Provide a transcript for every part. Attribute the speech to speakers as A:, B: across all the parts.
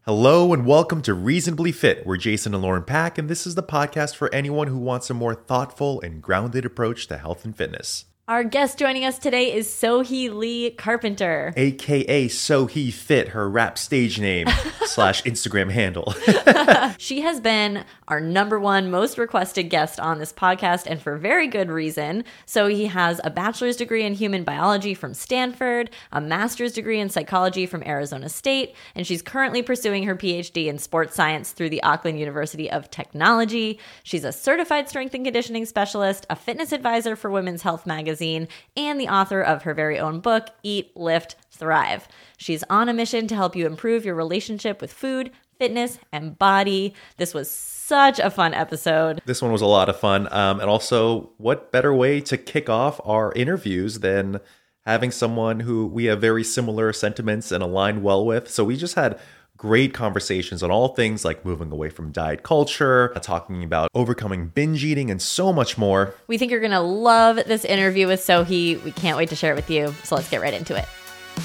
A: Hello and welcome to Reasonably Fit. We're Jason and Lauren Pack, and this is the podcast for anyone who wants a more thoughtful and grounded approach to health and fitness.
B: Our guest joining us today is Sohee Lee Carpenter.
A: AKA Sohee Fit, her rap stage name / Instagram handle.
B: She has been our number one most requested guest on this podcast, and for very good reason. Sohee has a bachelor's degree in human biology from Stanford, a master's degree in psychology from Arizona State, and she's currently pursuing her PhD in sports science through the Auckland University of Technology. She's a certified strength and conditioning specialist, a fitness advisor for Women's Health magazine, and the author of her very own book, Eat, Lift, Thrive. She's on a mission to help you improve your relationship with food, fitness, and body. This was such a fun episode.
A: This one was a lot of fun. And also, what better way to kick off our interviews than having someone who we have very similar sentiments and align well with. So we just had great conversations on all things like moving away from diet culture, talking about overcoming binge eating, and so much more.
B: We think you're going to love this interview with Sohee. We can't wait to share it with you. So let's get right into it.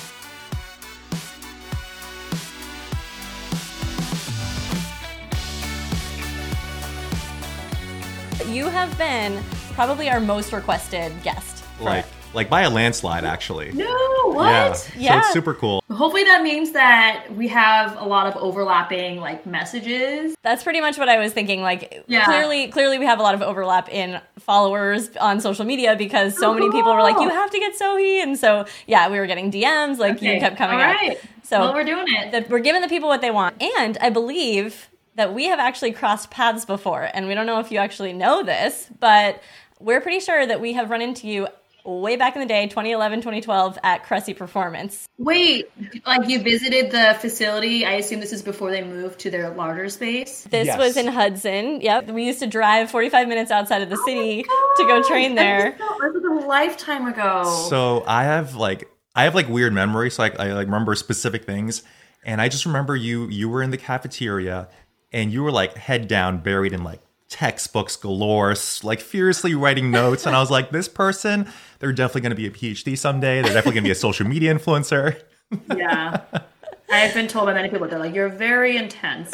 B: You have been probably our most requested guest.
A: Like by a landslide, actually.
C: No, what?
B: Yeah.
A: So it's super cool.
C: Hopefully that means that we have a lot of overlapping messages.
B: That's pretty much what I was thinking.
C: Yeah.
B: Clearly we have a lot of overlap in followers on social media because so many people were like, you have to get Sohee. And so, yeah, we were getting DMs, you kept coming
C: up. All right.
B: So
C: well, we're doing it.
B: We're giving the people what they want. And I believe that we have actually crossed paths before. And we don't know if you actually know this, but we're pretty sure that we have run into you way back in the day, 2011, 2012, at Cressy Performance.
C: Wait, you visited the facility? I assume this is before they moved to their larger space?
B: This was in Hudson. Yep. We used to drive 45 minutes outside of the city to go train there.
C: That was a lifetime ago.
A: So I have weird memory. So I remember specific things. And I just remember you were in the cafeteria and you were head down, buried in textbooks galore, furiously writing notes. And I was like, this person, they're definitely going to be a PhD someday. They're definitely going to be a social media influencer.
C: Yeah. I've been told by many people, they're you're very intense.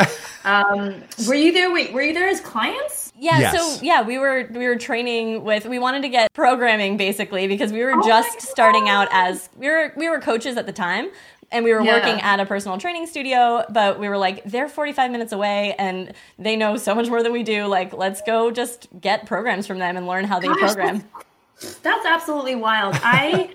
C: Were you there? Wait, were you there as clients?
B: Yeah.
A: Yes.
B: So yeah, we were training we wanted to get programming basically because we were just starting out as, we were coaches at the time. And we were working at a personal training studio, but we were they're 45 minutes away and they know so much more than we do. Let's go just get programs from them and learn how they program.
C: That's absolutely wild. I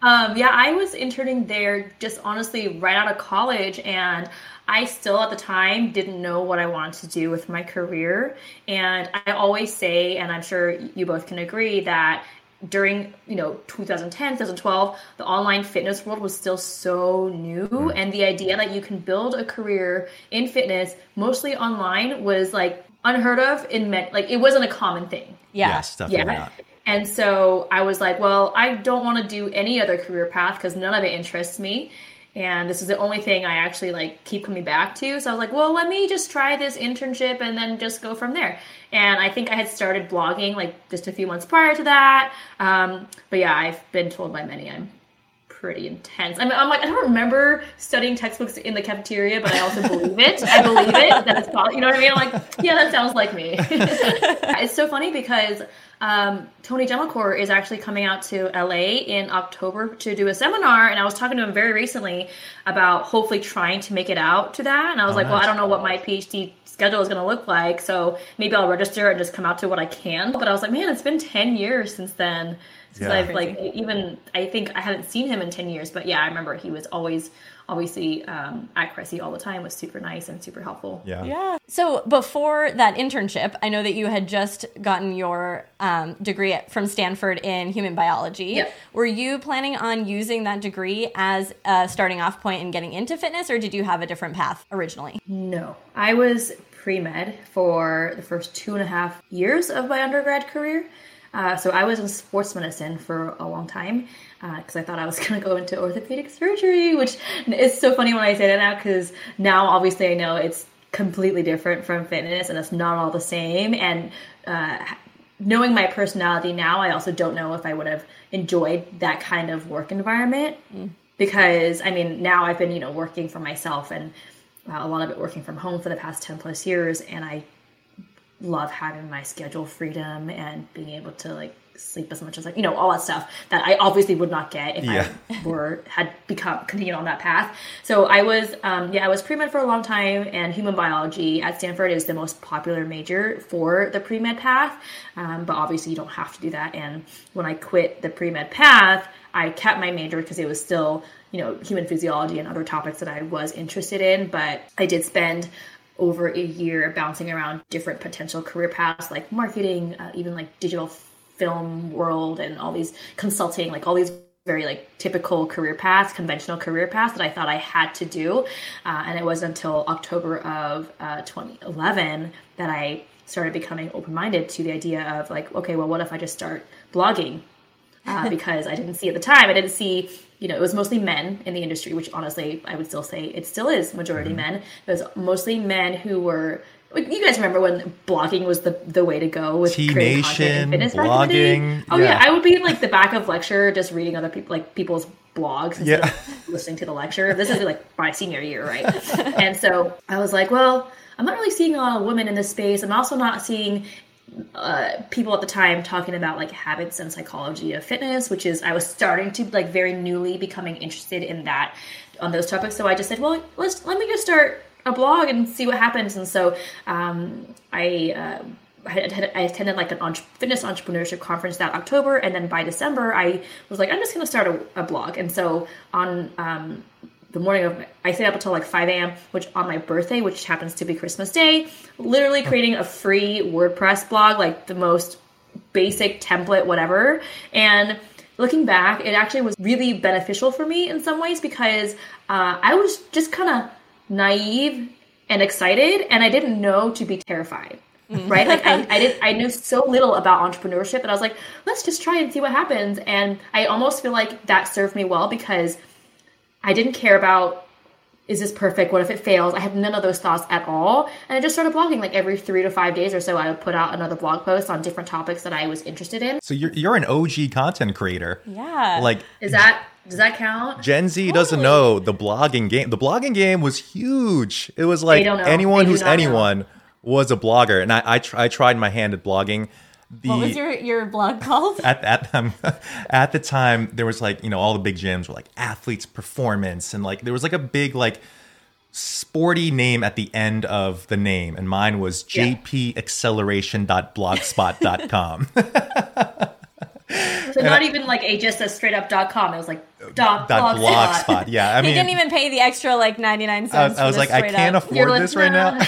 C: was interning there just honestly right out of college, and I still at the time didn't know what I wanted to do with my career. And I always say, and I'm sure you both can agree, that during 2010, 2012, the online fitness world was still so new, and the idea that you can build a career in fitness mostly online was unheard of it wasn't a common thing.
B: Yeah.
A: Yes, definitely not.
C: And so I was like, well, I don't want to do any other career path because none of it interests me. And this is the only thing I actually keep coming back to. So I was like, well, let me just try this internship and then just go from there. And I think I had started blogging just a few months prior to that. But yeah, I've been told by many I'm pretty intense. I'm I don't remember studying textbooks in the cafeteria, but I also believe it. I believe it. That it's possible. You know what I mean? I'm yeah, that sounds like me. It's so funny because Tony Gemmacore is actually coming out to LA in October to do a seminar, and I was talking to him very recently about hopefully trying to make it out to that. And I was well, I don't know what my PhD schedule is going to look like, so maybe I'll register and just come out to what I can. But I was man, it's been 10 years since then. Since I've I think I haven't seen him in 10 years, but yeah, I remember he was always obviously at Cressy all the time, was super nice and super helpful.
B: Yeah. So before that internship, I know that you had just gotten your degree from Stanford in human biology.
C: Yep.
B: Were you planning on using that degree as a starting off point in getting into fitness, or did you have a different path originally?
C: No, I was pre-med for the first 2.5 years of my undergrad career. So I was in sports medicine for a long time because I thought I was going to go into orthopedic surgery, which is so funny when I say that now because now obviously I know it's completely different from fitness and it's not all the same. And knowing my personality now, I also don't know if I would have enjoyed that kind of work environment because, I mean, now I've been, working for myself and a lot of it working from home for the past 10 plus years. And I love having my schedule freedom and being able to like sleep as much as all that stuff that I obviously would not get if I had continued on that path. So I was pre-med for a long time, and human biology at Stanford is the most popular major for the pre-med path. But obviously you don't have to do that. And when I quit the pre-med path, I kept my major because it was still, human physiology and other topics that I was interested in. But I did spend over a year bouncing around different potential career paths like marketing, even like digital film world and all these consulting, like all these very like typical career paths, conventional career paths that I thought I had to do. And it wasn't until October of 2011 that I started becoming open-minded to the idea of like, okay, well, what if I just start blogging? Because I didn't see at the time, it was mostly men in the industry, which honestly, I would still say it still is majority men. It was mostly men who were, you guys remember when blogging was the way to go with creating content and fitness
A: blogging.
C: Oh yeah, I would be in like the back of lecture just reading other people, like people's blogs instead of listening to the lecture. This is like my senior year, right? And so I was like, well, I'm not really seeing a lot of women in this space. I'm also not seeing people at the time talking about like habits and psychology of fitness, which is I was starting to like very newly becoming interested in that on those topics. So I just said, well, let me just start a blog and see what happens. And so I attended like an fitness entrepreneurship conference that October, and then by December I was like, I'm just going to start a blog. And so on the morning of, I stayed up until like 5 a.m., which on my birthday, which happens to be Christmas Day, literally creating a free WordPress blog, like the most basic template, whatever. And looking back, it actually was really beneficial for me in some ways because I was just kind of naive and excited, and I didn't know to be terrified. Right? Like I knew so little about entrepreneurship, and I was like, let's just try and see what happens. And I almost feel like that served me well because I didn't care about, is this perfect? What if it fails? I had none of those thoughts at all. And I just started blogging like every 3 to 5 days or so. I would put out another blog post on different topics that I was interested in.
A: So you're an OG content creator.
B: Yeah.
A: Like,
C: does that count?
A: Gen Z doesn't know the blogging game. The blogging game was huge. It was like anyone who's anyone was a blogger. And I tried my hand at blogging.
B: What was your blog called?
A: At the time, there was like, all the big gyms were like Athletes Performance, and like there was like a big like sporty name at the end of the name, and mine was jpacceleration.blogspot.com.
C: So not even like just a straight up .com. It was like .blogspot.
A: Yeah, I mean,
B: he didn't even pay the extra like 99 cents.
A: I was like, I can't afford this right now.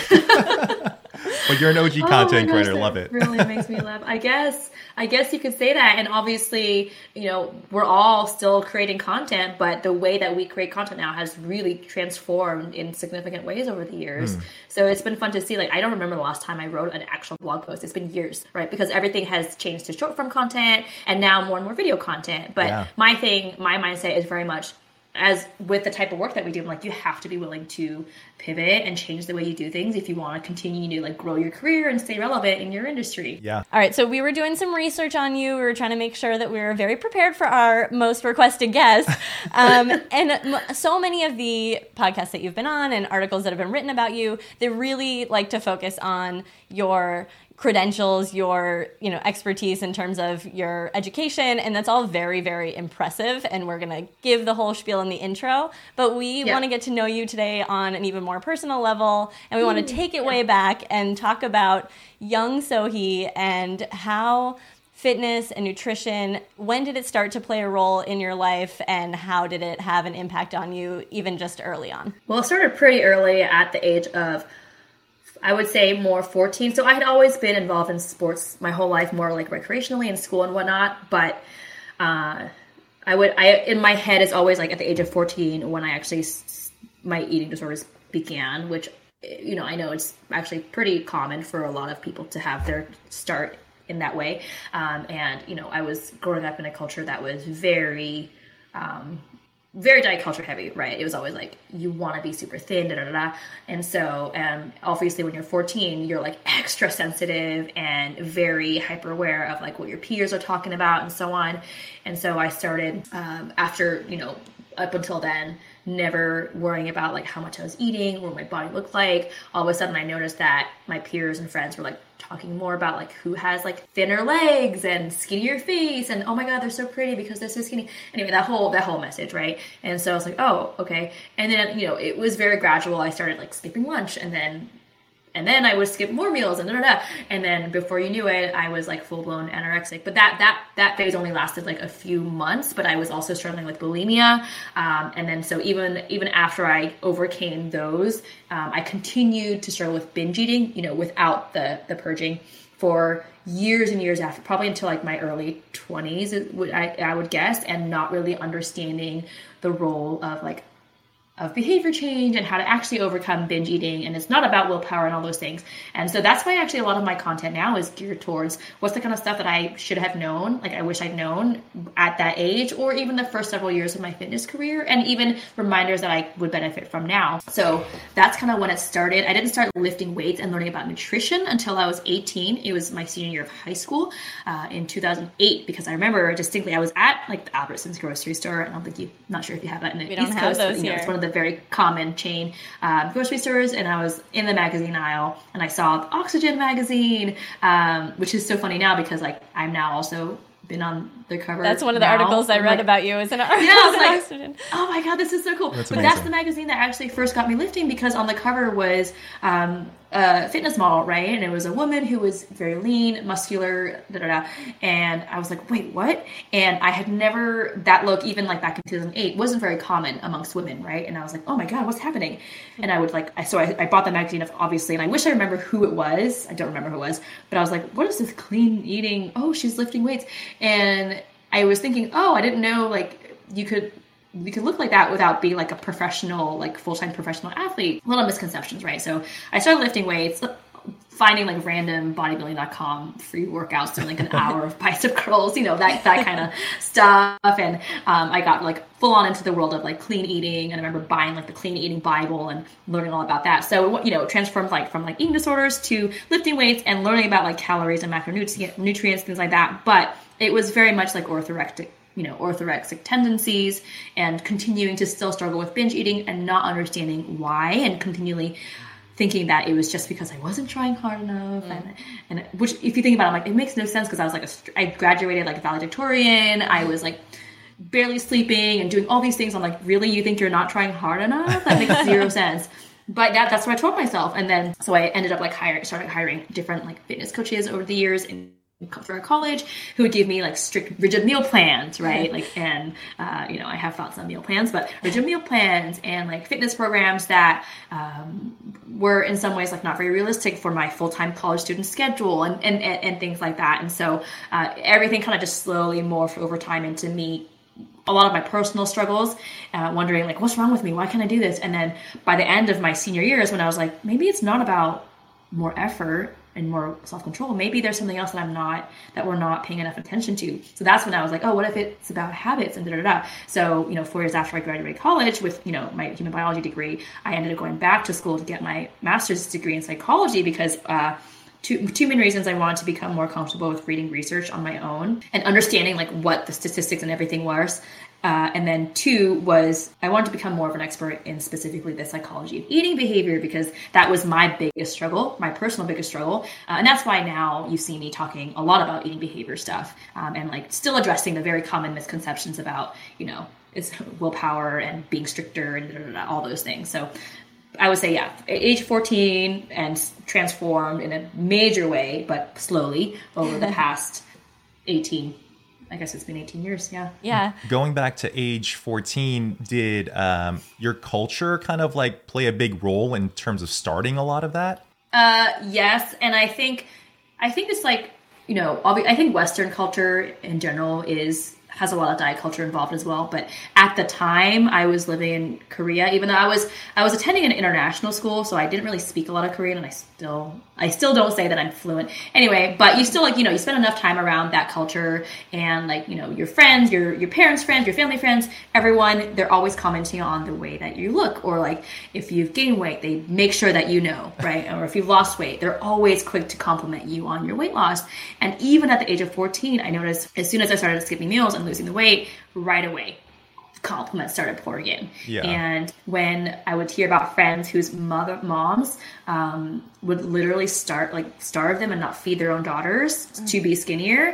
A: But you're an OG content creator. Love it.
C: Really makes me laugh. I guess you could say that. And obviously, we're all still creating content, but the way that we create content now has really transformed in significant ways over the years. So it's been fun to see. Like, I don't remember the last time I wrote an actual blog post. It's been years, right? Because everything has changed to short form content and now more and more video content. But my mindset is very much, as with the type of work that we do, like you have to be willing to pivot and change the way you do things if you want to continue to like grow your career and stay relevant in your industry.
A: Yeah.
B: All right. So we were doing some research on you. We were trying to make sure that we were very prepared for our most requested guests. And so many of the podcasts that you've been on and articles that have been written about you, they really like to focus on your credentials, your expertise in terms of your education, and that's all very, very impressive, and we're going to give the whole spiel in the intro, but we want to get to know you today on an even more personal level, and we want to take it way back and talk about young Sohee and how fitness and nutrition, when did it start to play a role in your life, and how did it have an impact on you even just early on?
C: Well, it started pretty early at the age of, I would say, more 14. So I had always been involved in sports my whole life, more like recreationally in school and whatnot. But I in my head is always like at the age of 14 when I actually, my eating disorders began, which, I know it's actually pretty common for a lot of people to have their start in that way. And I was growing up in a culture that was very diet culture heavy, right? It was always like, you want to be super thin, And so, obviously when you're 14, you're like extra sensitive and very hyper aware of like what your peers are talking about and so on. And so I started, after, up until then, never worrying about like how much I was eating, what my body looked like. All of a sudden I noticed that my peers and friends were like talking more about like who has like thinner legs and skinnier face, and oh my god, they're so pretty because they're so skinny. Anyway, that whole message, right? And so I was like, oh, okay. And then, you know, it was very gradual. I started like skipping lunch, and then I would skip more meals, and and then before you knew it, I was like full blown anorexic. But that phase only lasted like a few months. But I was also struggling with bulimia, and then so even after I overcame those, I continued to struggle with binge eating, you know, without the purging for years and years after, probably until like my early 20s, I would guess, and not really understanding the role of like of behavior change and how to actually overcome binge eating. And it's not about willpower and all those things. And so that's why actually a lot of my content now is geared towards what's the kind of stuff that I should have known, like I wish I'd known at that age, or even the first several years of my fitness career, and even reminders that I would benefit from now. So that's kind of when it started. I didn't start lifting weights and learning about nutrition until I was 18. It was my senior year of high school in 2008, because I remember distinctly I was at like the Albertsons grocery store. I not sure if you have that in the East Coast. Those here. It's one of the very common chain grocery stores, and I was in the magazine aisle and I saw the Oxygen magazine, which is so funny now because like I'm now also been on the cover.
B: That's one of the articles I read about you as an article.
C: Yeah, I was like, Oxygen. Oh my god, this is so cool.
A: That's
C: but
A: amazing.
C: That's the magazine that actually first got me lifting, because on the cover was a fitness model, right? And it was a woman who was very lean, muscular, and I was like, wait, what? And I had never, that look, even like back in 2008, wasn't very common amongst women, right? And I was like, oh my god, what's happening? And I would like, I bought the magazine, obviously, and I wish I remember who it was. I don't remember who it was, but I was like, what is this clean eating? Oh, she's lifting weights. And I was thinking, oh, I didn't know like we could look like that without being like a professional, like full-time professional athlete. A lot of misconceptions, right? So I started lifting weights, finding like random bodybuilding.com free workouts, doing like an hour of bicep curls, you know, that kind of stuff. And I got like full on into the world of like clean eating. And I remember buying like the clean eating Bible and learning all about that. So, you know, it transformed like from like eating disorders to lifting weights and learning about like calories and macronutrients, things like that. But it was very much like orthorexic tendencies, and continuing to still struggle with binge eating and not understanding why, and continually thinking that it was just because I wasn't trying hard enough. And which, if you think about it, I'm like, it makes no sense, because I was like, I graduated like valedictorian. I was like barely sleeping and doing all these things. I'm like, really? You think you're not trying hard enough? That makes zero sense. But that's what I told myself. And then, so I ended up like started hiring different like fitness coaches over the years through college, who would give me like strict, rigid meal plans, right? Like, and, you know, I have thoughts on meal plans, but rigid meal plans and like fitness programs that, were in some ways like not very realistic for my full-time college student schedule and things like that. And so, everything kind of just slowly morphed over time into me, a lot of my personal struggles, wondering like, what's wrong with me? Why can't I do this? And then by the end of my senior years, when I was like, maybe it's not about more effort and more self-control. Maybe there's something else that we're not paying enough attention to. So that's when I was like, oh, what if it's about habits and So, you know, 4 years after I graduated college with, you know, my human biology degree, I ended up going back to school to get my master's degree in psychology, because, two main reasons. I wanted to become more comfortable with reading research on my own and understanding like what the statistics and everything was. And then 2 was I wanted to become more of an expert in specifically the psychology of eating behavior, because that was my biggest struggle, my personal biggest struggle. And that's why now you see me talking a lot about eating behavior stuff, and like still addressing the very common misconceptions about, you know, it's willpower and being stricter and all those things. So I would say, yeah, age 14 and transformed in a major way, but slowly over the past 18. I guess it's been 18 years. Yeah.
B: Yeah.
A: Going back to age 14, did your culture kind of like play a big role in terms of starting a lot of that?
C: Yes. And I think it's like, you know, I think Western culture in general has a lot of diet culture involved as well. But at the time I was living in Korea, even though I was attending an international school, so I didn't really speak a lot of Korean, and I still don't say that I'm fluent. Anyway, but you still, like, you know, you spend enough time around that culture, and like, you know, your friends, your parents' friends, your family friends, everyone, they're always commenting on the way that you look, or like if you've gained weight, they make sure that you know, right? Or if you've lost weight, they're always quick to compliment you on your weight loss. And even at the age of 14, I noticed as soon as I started skipping meals and losing the weight, right away, compliments started pouring in.
A: Yeah.
C: And when I would hear about friends whose moms would literally starve them and not feed their own daughters to be skinnier,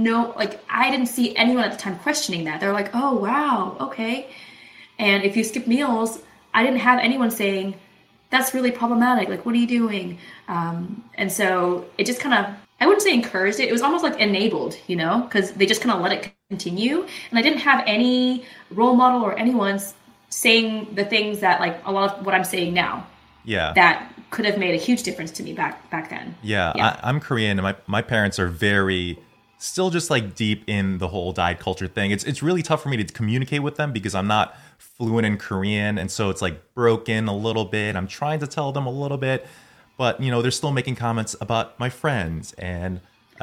C: I didn't see anyone at the time questioning that. They're like, oh, wow, okay. And if you skip meals, I didn't have anyone saying, that's really problematic. Like, what are you doing? And so it just kind of, I wouldn't say encouraged it. It was almost like enabled, because they just kind of let it continue. And I didn't have any role model or anyone saying the things that, like, a lot of what I'm saying now.
A: Yeah.
C: That could have made a huge difference to me back then.
A: Yeah. I'm Korean, and my parents are very still just like deep in the whole diet culture thing. It's really tough for me to communicate with them because I'm not fluent in Korean, and so it's like broken a little bit. I'm trying to tell them a little bit, but they're still making comments about my friends and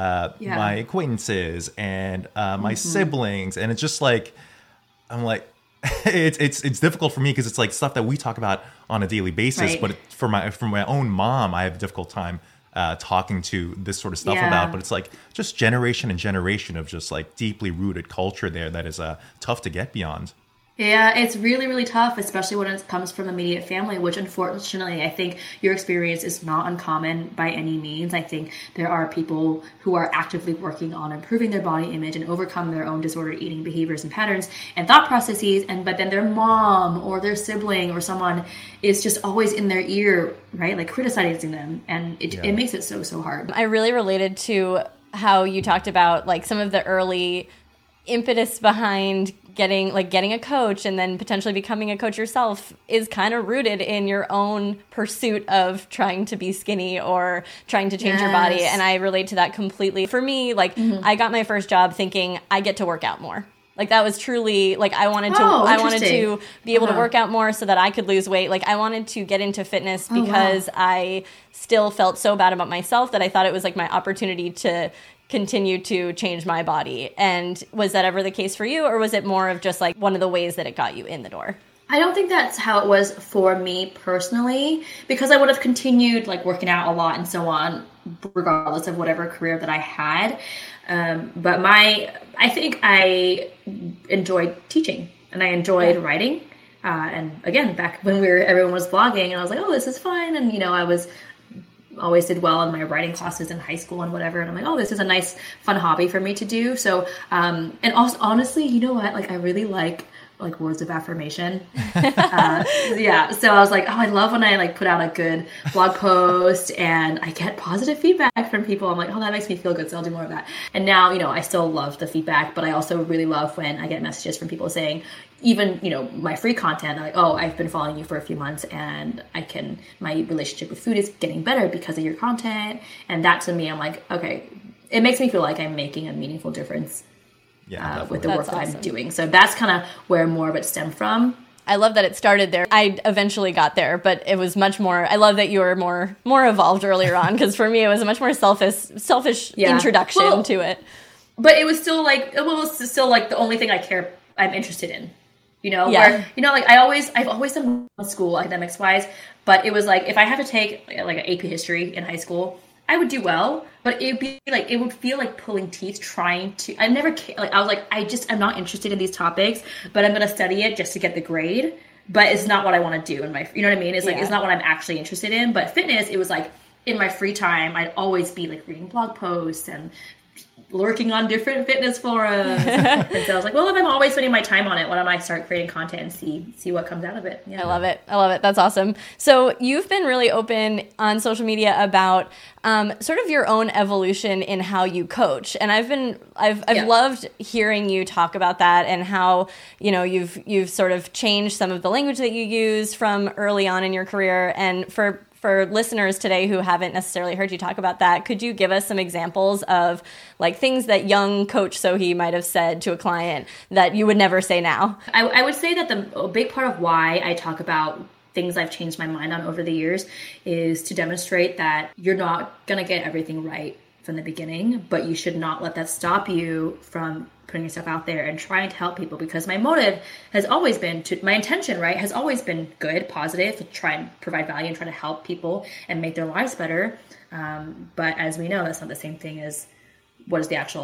A: my acquaintances and my siblings, and it's just like I'm like it's difficult for me because it's like stuff that we talk about on a daily basis,
C: right.
A: but for my own mom, I have a difficult time talking to this sort of stuff about. But it's like just generation and generation of just like deeply rooted culture there that is tough to get beyond.
C: Yeah, it's really, really tough, especially when it comes from immediate family, which unfortunately I think your experience is not uncommon by any means. I think there are people who are actively working on improving their body image and overcome their own disordered eating behaviors and patterns and thought processes, but then their mom or their sibling or someone is just always in their ear, right? Like criticizing them, and it makes it so hard.
B: I really related to how you talked about like some of the early impetus behind getting a coach and then potentially becoming a coach yourself is kind of rooted in your own pursuit of trying to be skinny or trying to change your body. And I relate to that completely. For me, like I got my first job thinking I get to work out more. Like that was truly like I wanted to be able to work out more so that I could lose weight. Like I wanted to get into fitness because I still felt so bad about myself that I thought it was like my opportunity to continue to change my body. And was that ever the case for you, or was it more of just like one of the ways that it got you in the door?
C: I don't think that's how it was for me personally, because I would have continued like working out a lot and so on, regardless of whatever career that I had. But I think I enjoyed teaching and I enjoyed writing. And again, back when everyone was blogging, and I was like, oh, this is fun. And, I always did well in my writing classes in high school and whatever. And I'm like, oh, this is a nice, fun hobby for me to do. So, and also, honestly, you know what? Like, I really like words of affirmation. So I was like, oh, I love when I like put out a good blog post and I get positive feedback from people. I'm like, oh, that makes me feel good. So I'll do more of that. And now, I still love the feedback, but I also really love when I get messages from people saying, even, my free content, like, oh, I've been following you for a few months and my relationship with food is getting better because of your content. And that to me, I'm like, okay, it makes me feel like I'm making a meaningful difference with the work that I'm doing. So that's kind of where more of it stemmed from.
B: I love that it started there. I eventually got there, but it was much more, I love that you were more evolved earlier on, because for me, it was a much more selfish introduction to it.
C: But it was still like, the only thing I'm interested in. Where, like I've always done well in school academics wise, but it was like, if I had to take like an AP history in high school, I would do well, but it would feel like pulling teeth trying to, I was like, I'm not interested in these topics, but I'm going to study it just to get the grade, but it's not what I want to do in my, you know what I mean? It's like, it's not what I'm actually interested in. But fitness, it was like in my free time, I'd always be like reading blog posts and lurking on different fitness forums. And so I was like, well, if I'm always spending my time on it, why don't I start creating content and see what comes out of it? Yeah.
B: I love it. That's awesome. So you've been really open on social media about sort of your own evolution in how you coach. And I've loved hearing you talk about that and how, you've sort of changed some of the language that you use from early on in your career. And for listeners today who haven't necessarily heard you talk about that, could you give us some examples of like things that young Coach Sohee might have said to a client that you would never say now?
C: I would say that a big part of why I talk about things I've changed my mind on over the years is to demonstrate that you're not going to get everything right from the beginning, but you should not let that stop you from putting yourself out there and trying to help people, because my motive has always been my intention, right, has always been good, positive, to try and provide value and try to help people and make their lives better. But as we know, that's not the same thing as what is the actual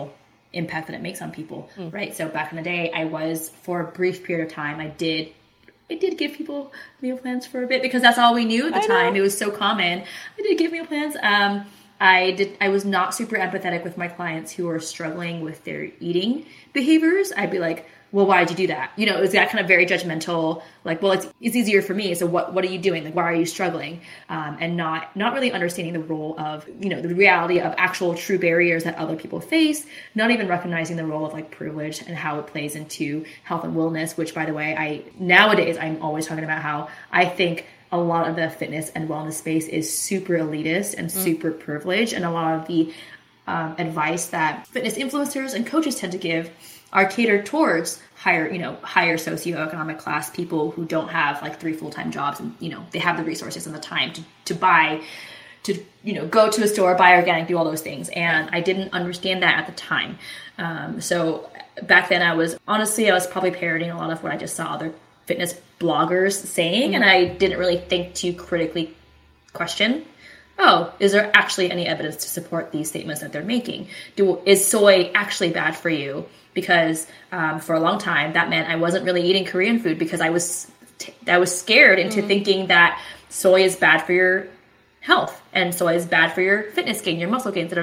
C: impact that it makes on people, right? So back in the day, I was, for a brief period of time, I did give people meal plans for a bit because that's all we knew at the time. It was so common. I did give meal plans. I was not super empathetic with my clients who were struggling with their eating behaviors. I'd be like, well, why did you do that? You know, it was that kind of very judgmental, like, well, it's easier for me. So what are you doing? Like, why are you struggling? And not really understanding the role of, you know, the reality of actual true barriers that other people face, not even recognizing the role of like privilege and how it plays into health and wellness, which, by the way, nowadays I'm always talking about how I think a lot of the fitness and wellness space is super elitist and super privileged. And a lot of the advice that fitness influencers and coaches tend to give are catered towards higher socioeconomic class people who don't have like 3 full-time jobs, and, you know, they have the resources and the time to buy, to, you know, go to a store, buy organic, do all those things. And I didn't understand that at the time. So back then I was probably parroting a lot of what I just saw other fitness bloggers saying, and I didn't really think to critically question, is there actually any evidence to support these statements that they're making? Is soy actually bad for you? Because for a long time, that meant I wasn't really eating Korean food because I was scared into thinking that soy is bad for your health and soy is bad for your fitness gain, your muscle gain,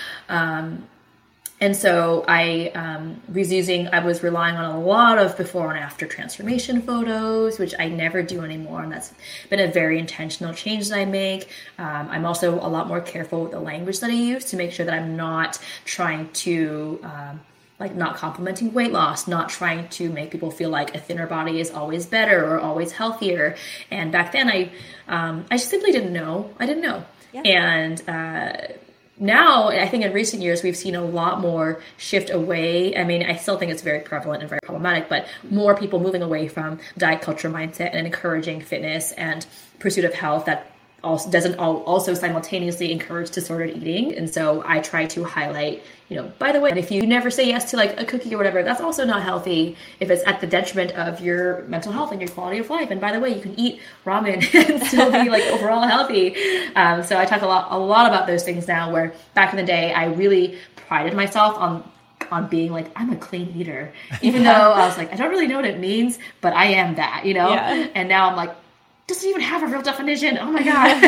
C: and so I was relying on a lot of before and after transformation photos, which I never do anymore. And that's been a very intentional change that I make. I'm also a lot more careful with the language that I use to make sure that I'm not trying to, not complimenting weight loss, not trying to make people feel like a thinner body is always better or always healthier. And back then I simply didn't know. I didn't know. Yeah. And, now, I think in recent years, we've seen a lot more shift away. I mean, I still think it's very prevalent and very problematic, but more people moving away from diet culture mindset and encouraging fitness and pursuit of health that also doesn't also simultaneously encourage disordered eating. And so I try to highlight, you know, by the way, if you never say yes to like a cookie or whatever, that's also not healthy if it's at the detriment of your mental health and your quality of life. And by the way, you can eat ramen and still be like overall healthy. So I talk a lot about those things now, where back in the day, I really prided myself on being like, I'm a clean eater, even though I was like, I don't really know what it means, but I am that, you know? Yeah. And now I'm like, doesn't even have a real definition. Oh my God.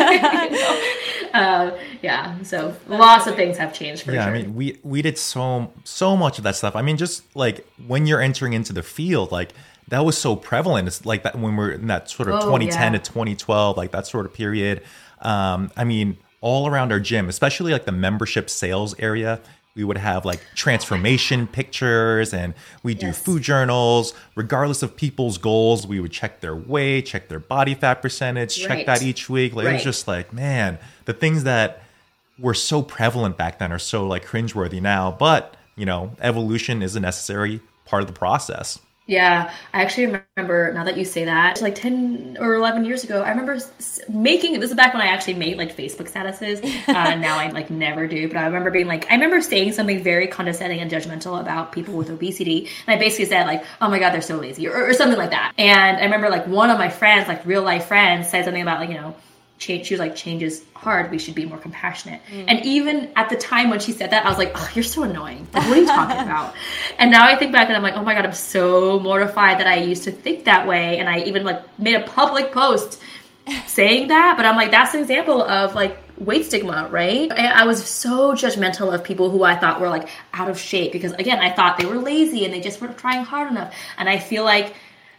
C: So lots of things have changed for sure.
A: I mean, we did so much of that stuff. I mean, just like when you're entering into the field, like that was so prevalent. It's like that when we're in that sort of 2010 to 2012, like that sort of period. I mean, all around our gym, especially like the membership sales area, we would have like transformation pictures, and we do food journals. Regardless of people's goals, we would check their weight, check their body fat percentage, check that each week. Like it was just like, man, the things that were so prevalent back then are so like cringeworthy now. But, you know, evolution is a necessary part of the process.
C: Yeah, I actually remember, now that you say that, like 10 or 11 years ago, I remember making, this is back when I actually made like Facebook statuses. Now I like never do, but I remember being like, I remember saying something very condescending and judgmental about people with obesity. And I basically said like, oh my God, they're so lazy or something like that. And I remember like one of my friends, like real life friends, said something about like, you know, she was like, change is hard. We should be more compassionate. And even at the time when she said that, I was like, oh, you're so annoying. Like, what are you talking about? And now I think back and I'm like, oh my God, I'm so mortified that I used to think that way. And I even like made a public post saying that. But I'm like, that's an example of like weight stigma, right? I was so judgmental of people who I thought were like out of shape because, again, I thought they were lazy and they just weren't trying hard enough. And I feel like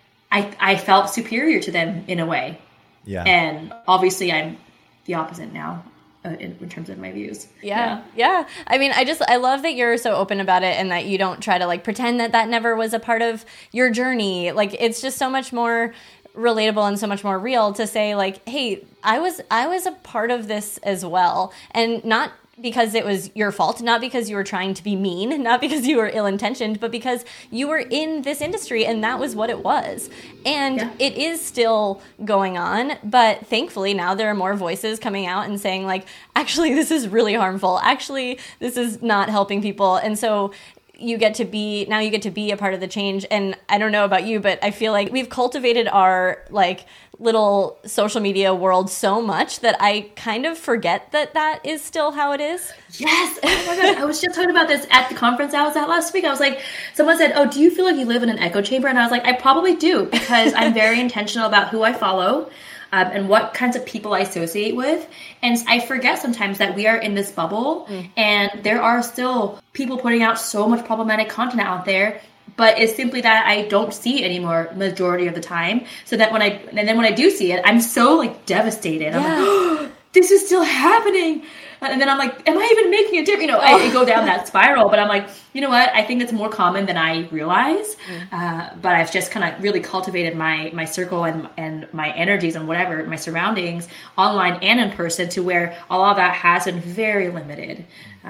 C: I felt superior to them in a way. Yeah. And obviously I'm the opposite now in terms of my views.
B: Yeah. I mean, I love that you're so open about it and that you don't try to like pretend that never was a part of your journey. Like it's just so much more relatable and so much more real to say like, hey, I was a part of this as well. And not because it was your fault, not because you were trying to be mean, not because you were ill-intentioned, but because you were in this industry and that was what it was. And it is still going on, but thankfully now there are more voices coming out and saying like, actually, this is really harmful. Actually, this is not helping people. And so you get to be a part of the change. And I don't know about you, but I feel like we've cultivated our like little social media world so much that I kind of forget that is still how it is.
C: Yes. Oh my gosh. I was just talking about this at the conference I was at last week. I was like, someone said, oh, do you feel like you live in an echo chamber? And I was like, I probably do, because I'm very intentional about who I follow. And what kinds of people I associate with. And I forget sometimes that we are in this bubble and there are still people putting out so much problematic content out there, but it's simply that I don't see it anymore majority of the time. So that when I do see it, I'm so like devastated. I'm like, oh, this is still happening. And then I'm like, am I even making a difference? I go down that spiral, but I'm like, you know what? I think it's more common than I realize. But I've just kind of really cultivated my circle and my energies and whatever, my surroundings online and in person, to where all of that has been very limited.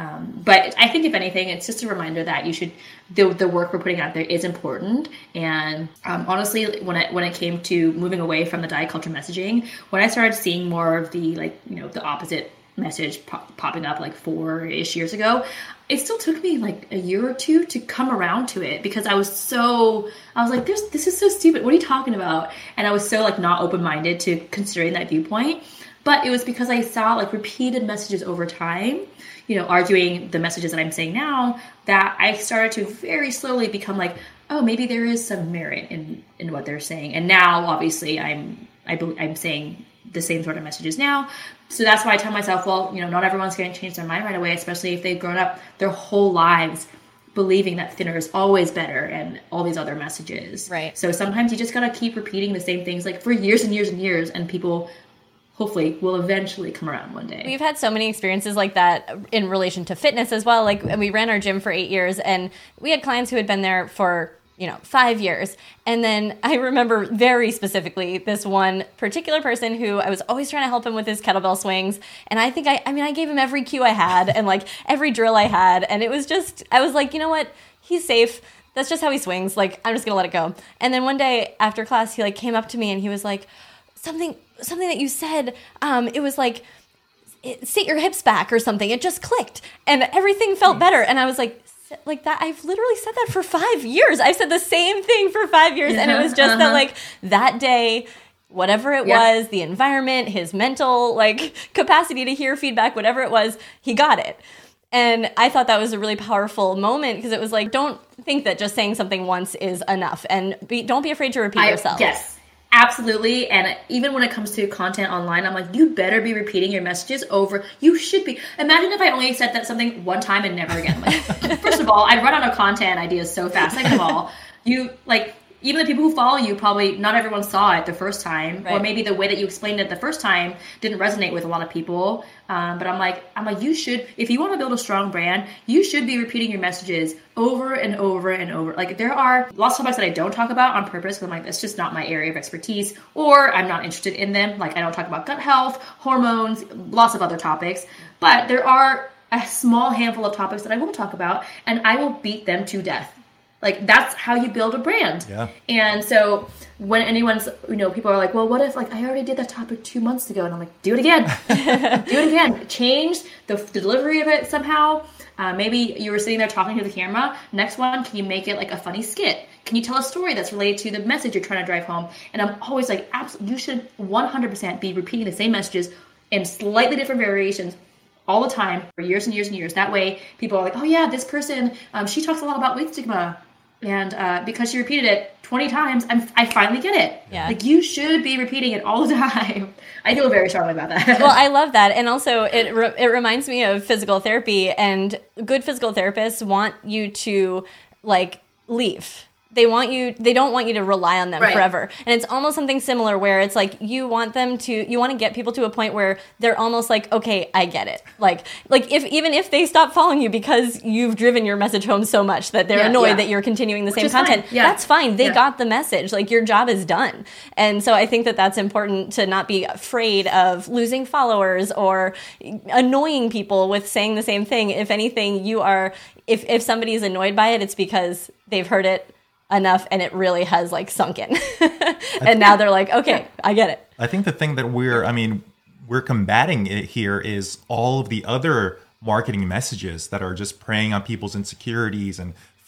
C: But I think if anything, it's just a reminder that the work we're putting out there is important. And honestly, when it came to moving away from the diet culture messaging, when I started seeing more of the the opposite message popping up like 4-ish years ago, it still took me like a year or two to come around to it, because I was like, this is so stupid. What are you talking about? And I was so like not open-minded to considering that viewpoint. But it was because I saw like repeated messages over time, arguing the messages that I'm saying now, that I started to very slowly become like, oh, maybe there is some merit in what they're saying. And now obviously I'm saying the same sort of messages now. So that's why I tell myself, well, not everyone's going to change their mind right away, especially if they've grown up their whole lives believing that thinner is always better and all these other messages.
B: Right.
C: So sometimes you just got to keep repeating the same things like for years and years and years, and people hopefully will eventually come around one day.
B: We've had so many experiences like that in relation to fitness as well. Like, we ran our gym for 8 years, and we had clients who had been there for 5 years. And then I remember very specifically this one particular person who I was always trying to help him with his kettlebell swings. And I think I gave him every cue I had and like every drill I had. And it was just, I was like, you know what? He's safe. That's just how he swings. Like, I'm just going to let it go. And then one day after class, he like came up to me and he was like, something that you said, it was like, sit your hips back or something. It just clicked and everything felt better. And I was like that, I've literally said that for 5 years. I've said the same thing for 5 years. And it was just that like that day, whatever it was, the environment, his mental like capacity to hear feedback, whatever it was, he got it. And I thought that was a really powerful moment, because it was like, don't think that just saying something once is enough, and don't be afraid to repeat yourself.
C: Yes. Absolutely. And even when it comes to content online, I'm like, you better be repeating your messages over. You should be. Imagine if I only said that something one time and never again. Like, first of all, I'd run out of content ideas so fast. Second of all, even the people who follow you, probably not everyone saw it the first time, right. Or maybe the way that you explained it the first time didn't resonate with a lot of people. But I'm like, you should, if you want to build a strong brand, you should be repeating your messages over and over and over. Like, there are lots of topics that I don't talk about on purpose, because I'm like, that's just not my area of expertise, or I'm not interested in them. Like, I don't talk about gut health, hormones, lots of other topics, but there are a small handful of topics that I will talk about, and I will beat them to death. Like, that's how you build a brand.
A: Yeah.
C: And so when anyone's, people are like, well, what if like I already did that topic 2 months ago? And I'm like, do it again. Do it again. Change the delivery of it somehow. Maybe you were sitting there talking to the camera. Next one, can you make it like a funny skit? Can you tell a story that's related to the message you're trying to drive home? And I'm always like, absolutely, you should 100% be repeating the same messages in slightly different variations all the time for years and years and years. That way people are like, oh yeah, this person, she talks a lot about weight stigma. And because she repeated it 20 times, I finally get it.
B: Yeah.
C: Like, you should be repeating it all the time. I feel very strongly about that.
B: Well, I love that. And also, it reminds me of physical therapy. And good physical therapists want you to, like, leave. They don't want you to rely on them forever. And it's almost something similar where it's like you want to get people to a point where they're almost like, okay, I get it. Like even if they stop following you because you've driven your message home so much that they're annoyed that you're continuing the same content, that's fine. They got the message. Like, your job is done. And so I think that that's important, to not be afraid of losing followers or annoying people with saying the same thing. If anything, if somebody's annoyed by it, it's because they've heard it enough and it really has like sunk in. And now they're like, okay, I get it.
A: I think the thing that we're combating it here is all of the other marketing messages that are just preying on people's insecurities and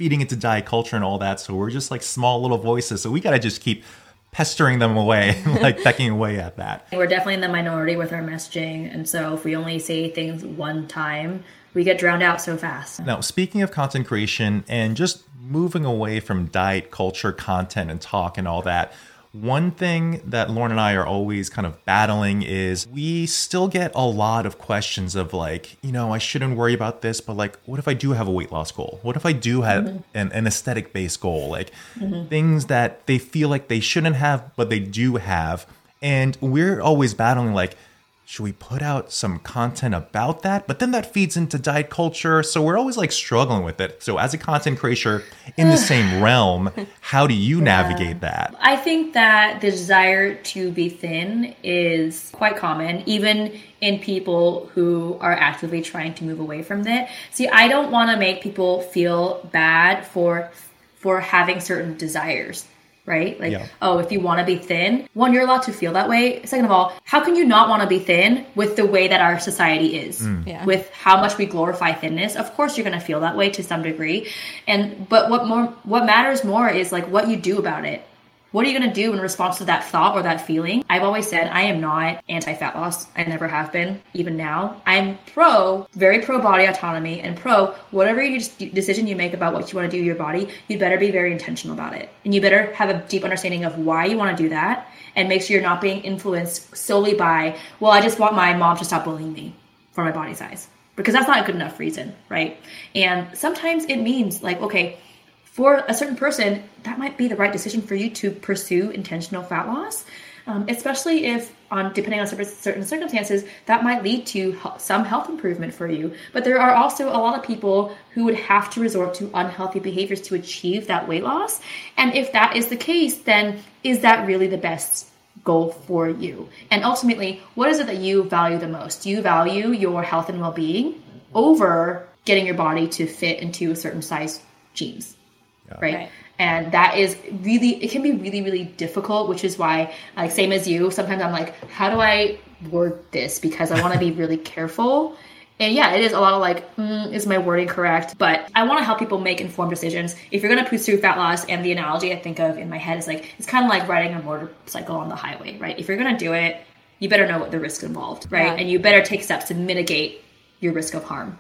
A: feeding into diet culture and all that. So we're just like small little voices. So we got to just keep pestering them away, like pecking away at that.
C: We're definitely in the minority with our messaging. And so if we only say things one time, we get drowned out so fast.
A: Now, speaking of content creation and just moving away from diet culture content and talk and all that, one thing that Lauren and I are always kind of battling is we still get a lot of questions of like, I shouldn't worry about this, but like, what if I do have a weight loss goal? What if I do have an aesthetic based goal? Like things that they feel like they shouldn't have, but they do have. And we're always battling like, should we put out some content about that? But then that feeds into diet culture. So we're always like struggling with it. So as a content creator in the same realm, how do you navigate that?
C: I think that the desire to be thin is quite common, even in people who are actively trying to move away from it. See, I don't want to make people feel bad for having certain desires. Right? Like, if you want to be thin, one, you're allowed to feel that way. Second of all, how can you not want to be thin with the way that our society is? With how much we glorify thinness? Of course you're going to feel that way to some degree. But what matters more is like what you do about it. What are you going to do in response to that thought or that feeling? I've always said I am not anti-fat loss. I never have been, even now. I'm very pro body autonomy and pro whatever decision you make about what you want to do with your body, you better be very intentional about it. And you better have a deep understanding of why you want to do that and make sure you're not being influenced solely by, well, I just want my mom to stop bullying me for my body size. Because that's not a good enough reason, right? And sometimes it means like, okay, for a certain person, that might be the right decision for you to pursue intentional fat loss, especially if, depending on certain circumstances, that might lead to some health improvement for you. But there are also a lot of people who would have to resort to unhealthy behaviors to achieve that weight loss. And if that is the case, then is that really the best goal for you? And ultimately, what is it that you value the most? Do you value your health and well-being over getting your body to fit into a certain size jeans? Right. And that is it can be really, really difficult, which is why, like, same as you, sometimes I'm like, how do I word this? Because I want to be really careful. And yeah, it is a lot of like, is my wording correct? But I want to help people make informed decisions. If you're going to pursue fat loss, and the analogy I think of in my head is like, it's kind of like riding a motorcycle on the highway, right? If you're going to do it, you better know what the risk involved, right? Yeah. And you better take steps to mitigate your risk of harm.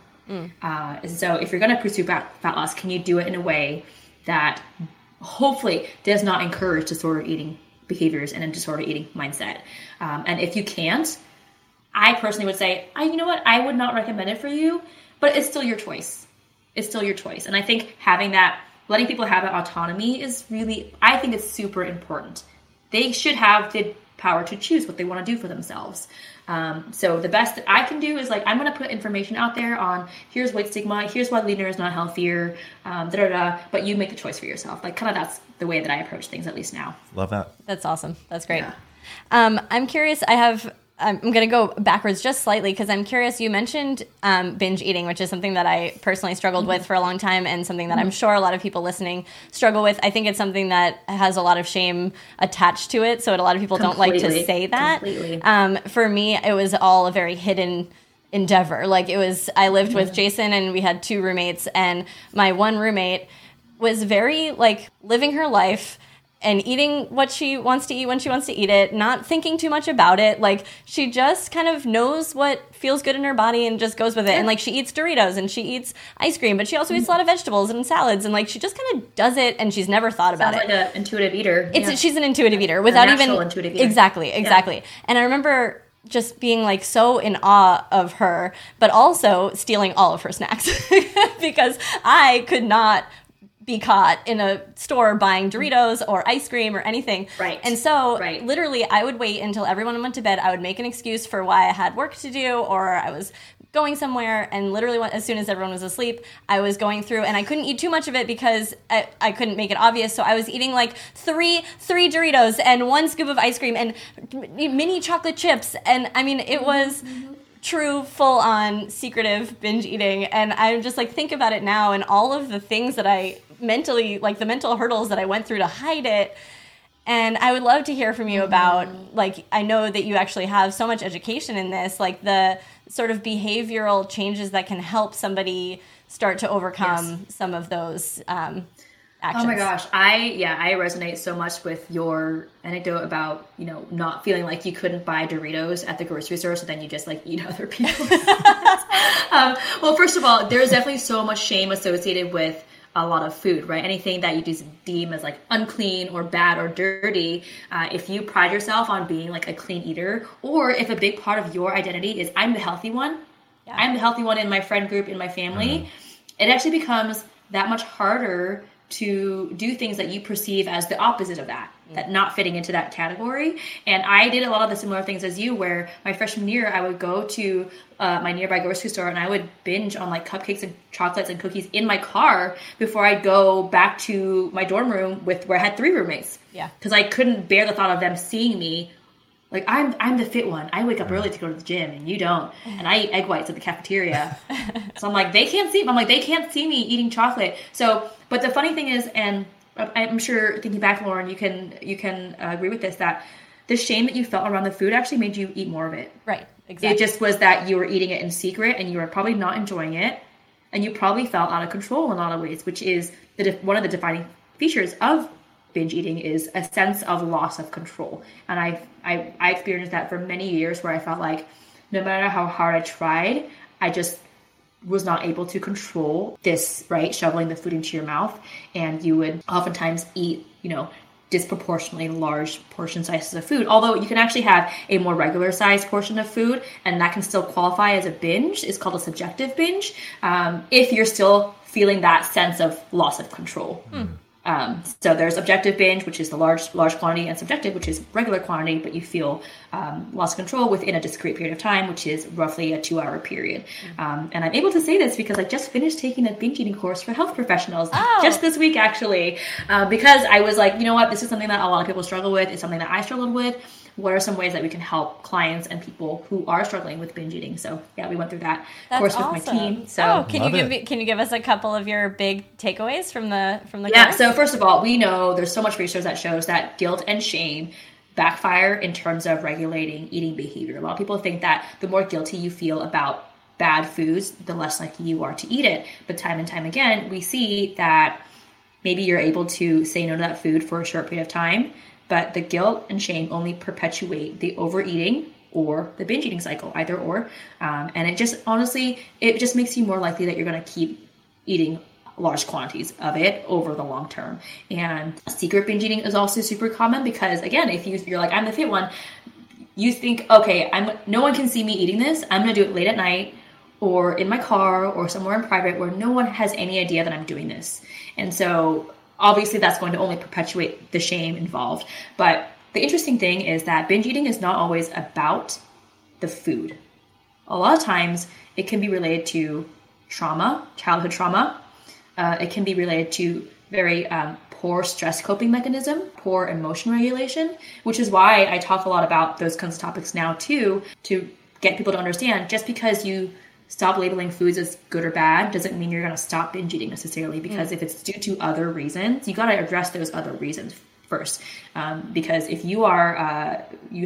C: And so if you're going to pursue fat loss, can you do it in a way that hopefully does not encourage disordered eating behaviors and a disordered eating mindset? And if you can't, I personally would say, you know what, I would not recommend it for you, but it's still your choice. It's still your choice. And I think letting people have that autonomy is really, I think it's super important. They should have the power to choose what they want to do for themselves. So the best that I can do is like, I'm going to put information out there on here's weight stigma, here's why leaner is not healthier, but you make the choice for yourself. Like kind of that's the way that I approach things, at least now.
A: Love that.
B: That's awesome. That's great. Yeah. I'm curious. I'm going to go backwards just slightly because I'm curious. You mentioned binge eating, which is something that I personally struggled with for a long time and something that I'm sure a lot of people listening struggle with. I think it's something that has a lot of shame attached to it. So a lot of people don't like to say that. For me, it was all a very hidden endeavor. Like I lived with Jason and we had 2 roommates, and my one roommate was very like living her life and eating what she wants to eat when she wants to eat it, not thinking too much about it. Like, she just kind of knows what feels good in her body and just goes with it. And, like, she eats Doritos and she eats ice cream, but she also eats a lot of vegetables and salads. And, like, she just kind of does it, and she's never thought about it.
C: Sounds like an intuitive eater.
B: She's an intuitive eater without
C: even... intuitive eater.
B: Exactly. Yeah. And I remember just being, like, so in awe of her, but also stealing all of her snacks because I could not be caught in a store buying Doritos or ice cream or anything.
C: Right.
B: And so literally I would wait until everyone went to bed. I would make an excuse for why I had work to do or I was going somewhere, and literally as soon as everyone was asleep, I was going through, and I couldn't eat too much of it because I couldn't make it obvious. So I was eating like three Doritos and 1 scoop of ice cream and mini chocolate chips. And I mean, it was true, full-on, secretive binge eating. And I just like think about it now and all of the things that I mentally, like the mental hurdles that I went through to hide it. And I would love to hear from you about, like, I know that you actually have so much education in this, like the sort of behavioral changes that can help somebody start to overcome some of those actions.
C: Oh my gosh. I resonate so much with your anecdote about, not feeling like you couldn't buy Doritos at the grocery store. So then you just like eat other people's. Well, first of all, there's definitely so much shame associated with a lot of food, right? Anything that you just deem as like unclean or bad or dirty. If you pride yourself on being like a clean eater, or if a big part of your identity is I'm the healthy one, I'm the healthy one in my friend group, in my family, it actually becomes that much harder to do things that you perceive as the opposite of that not fitting into that category. And I did a lot of the similar things as you, where my freshman year, I would go to my nearby grocery store and I would binge on like cupcakes and chocolates and cookies in my car before I'd go back to my dorm room where I had 3 roommates. Yeah. Because I couldn't bear the thought of them seeing me. Like, I'm the fit one. I wake up early to go to the gym, and you don't. And I eat egg whites at the cafeteria. So I'm like, they can't see me eating chocolate. So, but the funny thing is, and I'm sure thinking back, Lauren, you can agree with this, that the shame that you felt around the food actually made you eat more of it.
B: Right, exactly.
C: It just was that you were eating it in secret, and you were probably not enjoying it, and you probably felt out of control in a lot of ways, which is one of the defining features of binge eating, is a sense of loss of control. And I experienced that for many years, where I felt like no matter how hard I tried, I just was not able to control this, right? Shoveling the food into your mouth. And you would oftentimes eat, disproportionately large portion sizes of food. Although you can actually have a more regular sized portion of food, and that can still qualify as a binge. It's called a subjective binge. If you're still feeling that sense of loss of control. So there's objective binge, which is the large quantity, and subjective, which is regular quantity, but you feel loss of control within a discrete period of time, which is roughly a 2-hour period. And I'm able to say this because I just finished taking a binge eating course for health professionals just this week, actually, because I was like, you know what, this is something that a lot of people struggle with. It's something that I struggled with. What are some ways that we can help clients and people who are struggling with binge eating? So yeah, we went through that course with my team. So
B: can you give us a couple of your big takeaways from the
C: course? So first of all, we know there's so much research that shows that guilt and shame backfire in terms of regulating eating behavior. A lot of people think that the more guilty you feel about bad foods, the less likely you are to eat it. But time and time again, we see that maybe you're able to say no to that food for a short period of time, but the guilt and shame only perpetuate the overeating or the binge eating cycle, either or. And it just, honestly, it just makes you more likely that you're going to keep eating large quantities of it over the long term. And secret binge eating is also super common because, again, if you're like, I'm the fit one, you think, okay, no one can see me eating this. I'm going to do it late at night or in my car or somewhere in private where no one has any idea that I'm doing this. And so obviously that's going to only perpetuate the shame involved. But the interesting thing is that binge eating is not always about the food. A lot of times it can be related to trauma, childhood trauma. It can be related to very poor stress coping mechanism, poor emotion regulation, which is why I talk a lot about those kinds of topics now too, to get people to understand just because you stop labeling foods as good or bad doesn't mean you're going to stop binge eating necessarily, because if it's due to other reasons, you got to address those other reasons first. Because if you are,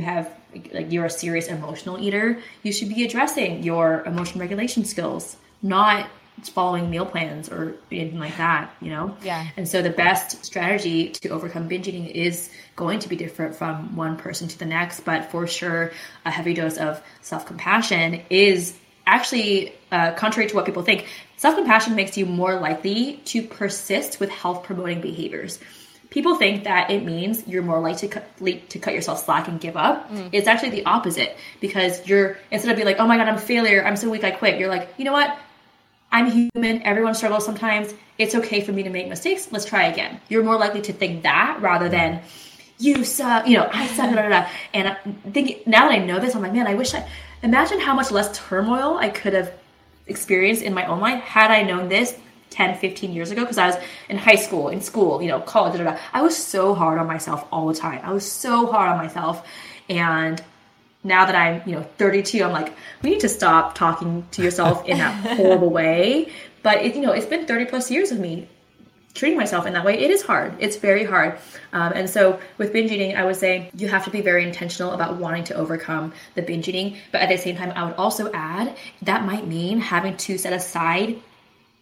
C: you're a serious emotional eater, you should be addressing your emotion regulation skills, not following meal plans or anything like that, Yeah. And so the best strategy to overcome binge eating is going to be different from one person to the next, but for sure, a heavy dose of self-compassion is actually, contrary to what people think, self-compassion makes you more likely to persist with health-promoting behaviors. People think that it means you're more likely to cut yourself slack and give up. It's actually the opposite, because instead of being like, oh my God, I'm a failure, I'm so weak, I quit. You're like, you know what? I'm human. Everyone struggles sometimes. It's okay for me to make mistakes. Let's try again. You're more likely to think that rather than you suck, I suck, And I'm thinking, now that I know this, I'm like, man, imagine how much less turmoil I could have experienced in my own life had I known this 10, 15 years ago, because I was in high school, in school, college, I was so hard on myself all the time. I was so hard on myself. And now that I'm, 32, I'm like, we need to stop talking to yourself in that horrible way. But it's been 30 plus years of me treating myself in that way. It is hard. It's very hard. And so with binge eating, I would say you have to be very intentional about wanting to overcome the binge eating. But at the same time, I would also add that might mean having to set aside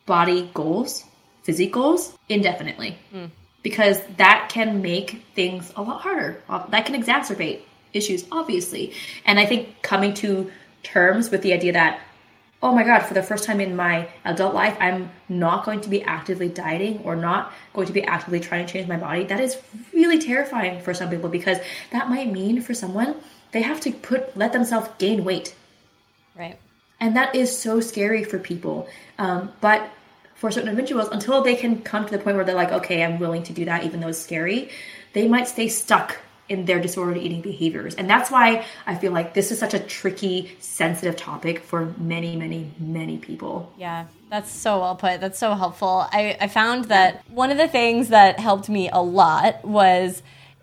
C: body goals, physique goals, indefinitely. Because that can make things a lot harder. That can exacerbate issues, obviously. And I think coming to terms with the idea that, oh my God, for the first time in my adult life, I'm not going to be actively dieting or not going to be actively trying to change my body. That is really terrifying for some people, because that might mean for someone, they have to let themselves gain weight.
B: Right.
C: And that is so scary for people. But for certain individuals, until they can come to the point where they're like, okay, I'm willing to do that, even though it's scary, they might stay stuck in their disordered eating behaviors. And that's why I feel like this is such a tricky, sensitive topic for many, many, many people.
B: Yeah, that's so well put. That's so helpful. I found that one of the things that helped me a lot was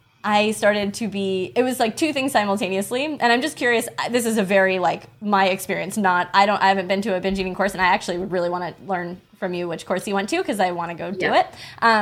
B: I started to be, it was like two things simultaneously. And I'm just curious, this is a very like my experience, I haven't been to a binge eating course, and I actually would really want to learn from you which course you went to, because I want to go do it.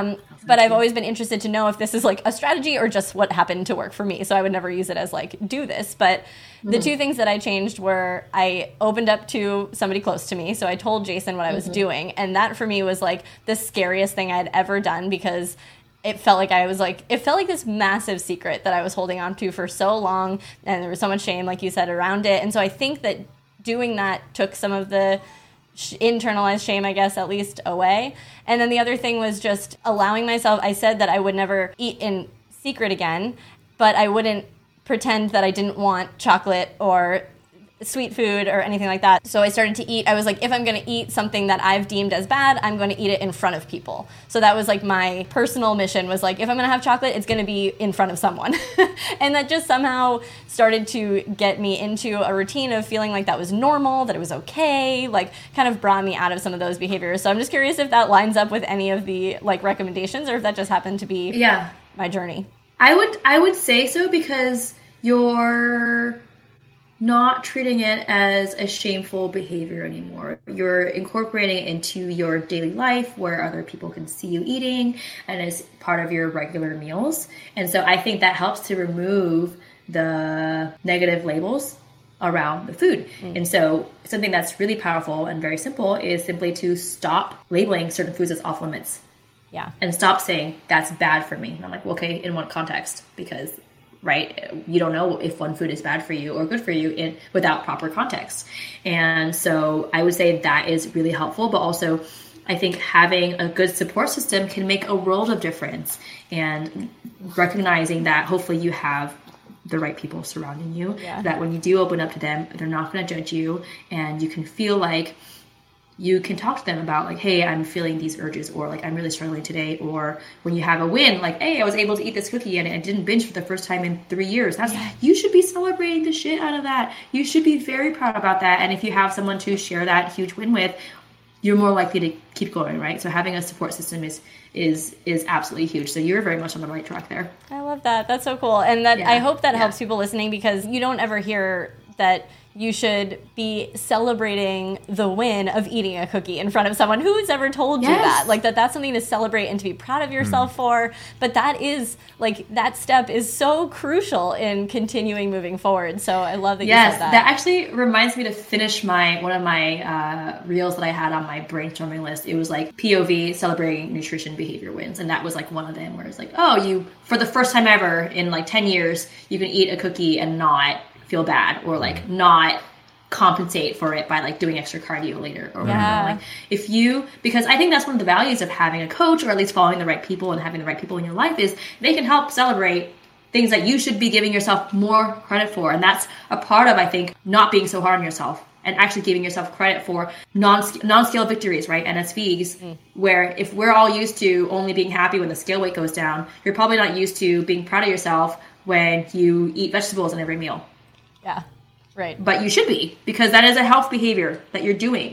B: But I've always been interested to know if this is like a strategy or just what happened to work for me. So I would never use it as like, do this. But the two things that I changed were I opened up to somebody close to me. So I told Jason what I was doing. And that for me was like the scariest thing I'd ever done, because it felt like this massive secret that I was holding on to for so long. And there was so much shame, like you said, around it. And so I think that doing that took some of the internalized shame, I guess, at least away. And then the other thing was just allowing myself, I said that I would never eat in secret again, but I wouldn't pretend that I didn't want chocolate or sweet food or anything like that. So I started to eat. I was like, if I'm going to eat something that I've deemed as bad, I'm going to eat it in front of people. So that was like my personal mission, was like, if I'm going to have chocolate, it's going to be in front of someone. And that just somehow started to get me into a routine of feeling like that was normal, that it was okay, like kind of brought me out of some of those behaviors. So I'm just curious if that lines up with any of the like recommendations, or if that just happened to be my journey.
C: I would say so, because you're not treating it as a shameful behavior anymore. You're incorporating it into your daily life where other people can see you eating, and as part of your regular meals. And so I think that helps to remove the negative labels around the food. And so something that's really powerful and very simple is simply to stop labeling certain foods as off limits.
B: Yeah.
C: And stop saying that's bad for me. And I'm like, well, okay, in what context? Because right, you don't know if one food is bad for you or good for you without proper context. And so I would say that is really helpful, but also I think having a good support system can make a world of difference, and recognizing that hopefully you have the right people surrounding you, that when you do open up to them, they're not going to judge you, and you can feel like you can talk to them about like, hey, I'm feeling these urges, or like, I'm really struggling today. Or when you have a win, like, hey, I was able to eat this cookie and I didn't binge for the first time in 3 years. You should be celebrating the shit out of that. You should be very proud about that. And if you have someone to share that huge win with, you're more likely to keep going, right? So having a support system is absolutely huge. So you're very much on the right track there.
B: I love that. That's so cool. And that I hope that helps people listening, because you don't ever hear that you should be celebrating the win of eating a cookie in front of someone. Who's ever told you that? Like that's something to celebrate and to be proud of yourself for. But that is like, that step is so crucial in continuing moving forward. So I love that you said that.
C: That actually reminds me to finish one of my reels that I had on my brainstorming list. It was like POV, celebrating nutrition behavior wins. And that was like one of them, where it's like, oh, for the first time ever in like 10 years, you can eat a cookie and not feel bad, or like not compensate for it by like doing extra cardio later, or whatever. Like because I think that's one of the values of having a coach, or at least following the right people and having the right people in your life, is they can help celebrate things that you should be giving yourself more credit for. And that's a part of, I think, not being so hard on yourself and actually giving yourself credit for non-scale victories, right? NSVs, where if we're all used to only being happy when the scale weight goes down, you're probably not used to being proud of yourself when you eat vegetables in every meal.
B: Yeah, right.
C: But you should be, because that is a health behavior that you're doing.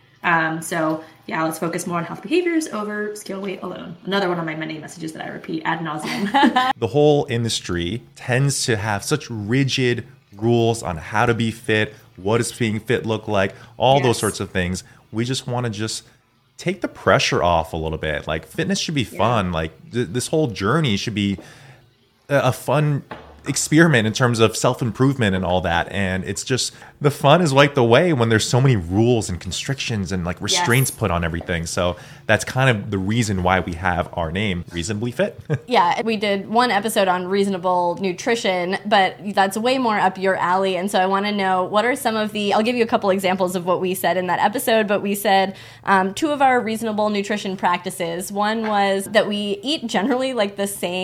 C: So let's focus more on health behaviors over scale weight alone. Another one of my many messages that I repeat ad nauseum.
A: The whole industry tends to have such rigid rules on how to be fit, what does being fit look like, all those sorts of things. We just want to just take the pressure off a little bit. Like, fitness should be fun. Like this whole journey should be a fun experiment in terms of self-improvement and all that. And it's just, the fun is wiped away when there's so many rules and constrictions and like restraints put on everything. So that's kind of the reason why we have our name, Reasonably Fit.
D: Yeah, we did one episode on reasonable nutrition, but that's way more up your alley. And so I want to know, what are some of the, I'll give you a couple examples of what we said in that episode, but we said 2 of our reasonable nutrition practices. One was that we eat generally like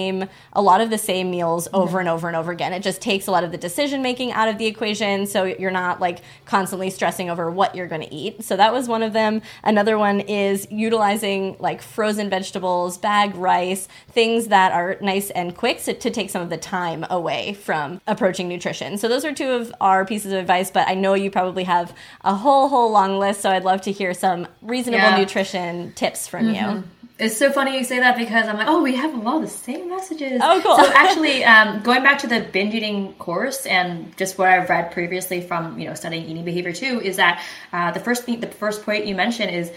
D: a lot of the same meals over and over and over again. It just takes a lot of the decision making out of the equation, so you're not like constantly stressing over what you're going to eat. So that was one of them. Another one is utilizing like frozen vegetables, bagged rice, things that are nice and quick, so to take some of the time away from approaching nutrition. So those are 2 of our pieces of advice, but I know you probably have a whole long list, so I'd love to hear some reasonable nutrition tips from you.
C: It's so funny you say that, because I'm like, oh, we have a lot of the same messages.
D: Oh, cool.
C: So actually, going back to the binge eating course and just what I've read previously from, studying eating behavior too, is that the first point you mentioned is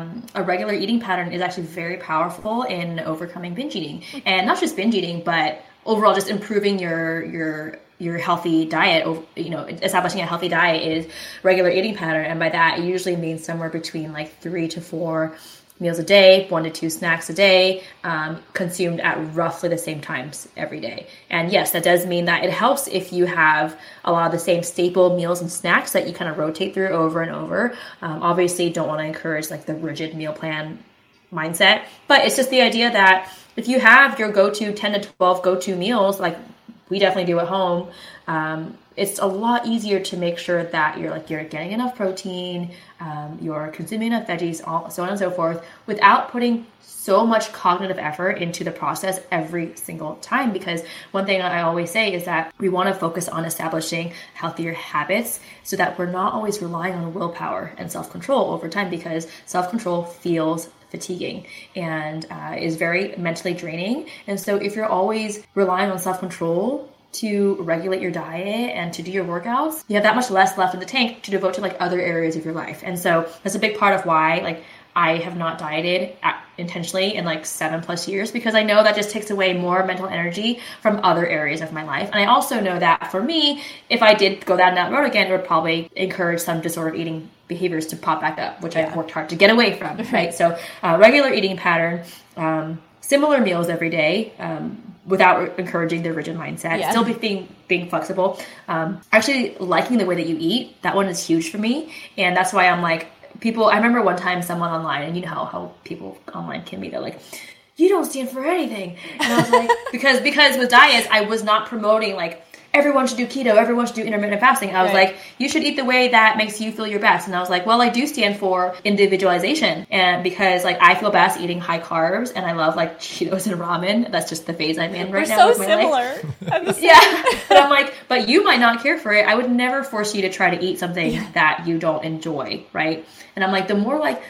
C: a regular eating pattern is actually very powerful in overcoming binge eating. And not just binge eating, but overall just improving your healthy diet. Establishing a healthy diet is regular eating pattern. And by that, it usually means somewhere between like 3 to 4 meals a day, 1 to 2 snacks a day, consumed at roughly the same times every day. And yes, that does mean that it helps if you have a lot of the same staple meals and snacks that you kind of rotate through over and over. Obviously, don't want to encourage like the rigid meal plan mindset, but it's just the idea that if you have your go-to 10 to 12 go-to meals, like we definitely do at home, it's a lot easier to make sure that you're getting enough protein, you're consuming enough veggies, so on and so forth, without putting so much cognitive effort into the process every single time. Because one thing I always say is that we want to focus on establishing healthier habits so that we're not always relying on willpower and self-control over time, because self-control feels fatiguing and is very mentally draining. And so if you're always relying on self-control to regulate your diet and to do your workouts, you have that much less left in the tank to devote to like other areas of your life. And so that's a big part of why like I have not dieted intentionally in like 7+ years, because I know that just takes away more mental energy from other areas of my life. And I also know that for me, if I did go down that road again, it would probably encourage some disordered eating behaviors to pop back up, which I've worked hard to get away from, right? So regular eating pattern, similar meals every day, without encouraging the rigid mindset, still being flexible. Actually liking the way that you eat, that one is huge for me. And that's why I'm like, I remember one time someone online, and you know how people online can be, they're like, you don't stand for anything. And I was like, because with diets, I was not promoting like, everyone should do keto, everyone should do intermittent fasting. I was like, you should eat the way that makes you feel your best. And I was like, well, I do stand for individualization. And because like I feel best eating high carbs, and I love like Cheetos and ramen. That's just the phase I'm in right now with my life. Yeah. But I'm like, but you might not care for it. I would never force you to try to eat something that you don't enjoy, right? And I'm like, the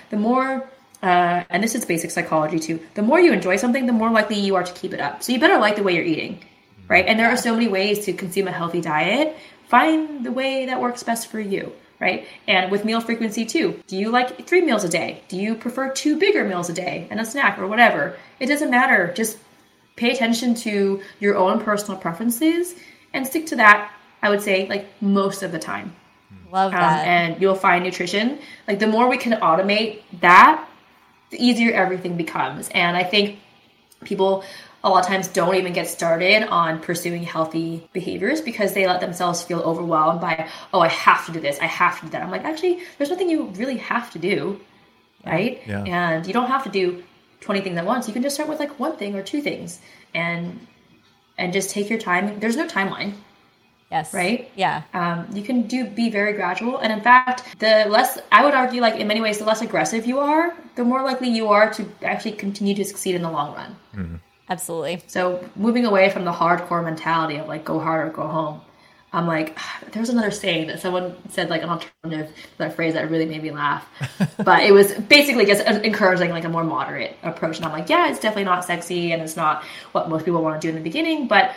C: more and this is basic psychology too, the more you enjoy something, the more likely you are to keep it up. So you better like the way you're eating. Right? And there are so many ways to consume a healthy diet. Find the way that works best for you, right? And with meal frequency too. Do you like 3 meals a day? Do you prefer 2 bigger meals a day and a snack or whatever? It doesn't matter. Just pay attention to your own personal preferences and stick to that, I would say, like most of the time.
D: Love that.
C: And you'll find nutrition. Like the more we can automate that, the easier everything becomes. And I think people a lot of times don't even get started on pursuing healthy behaviors because they let themselves feel overwhelmed by, oh, I have to do this, I have to do that. I'm like, actually, there's nothing you really have to do, right?
A: Yeah.
C: And you don't have to do 20 things at once. You can just start with like 1 thing or 2 things and just take your time. There's no timeline.
D: Yes.
C: Right?
D: Yeah.
C: You can be very gradual. And in fact, I would argue like in many ways, the less aggressive you are, the more likely you are to actually continue to succeed in the long run.
A: Mm-hmm.
D: Absolutely.
C: So moving away from the hardcore mentality of like go hard or go home, I'm like, there's another saying that someone said, like an alternative to that phrase that really made me laugh. But it was basically just encouraging like a more moderate approach. And I'm like, yeah, it's definitely not sexy and it's not what most people want to do in the beginning. But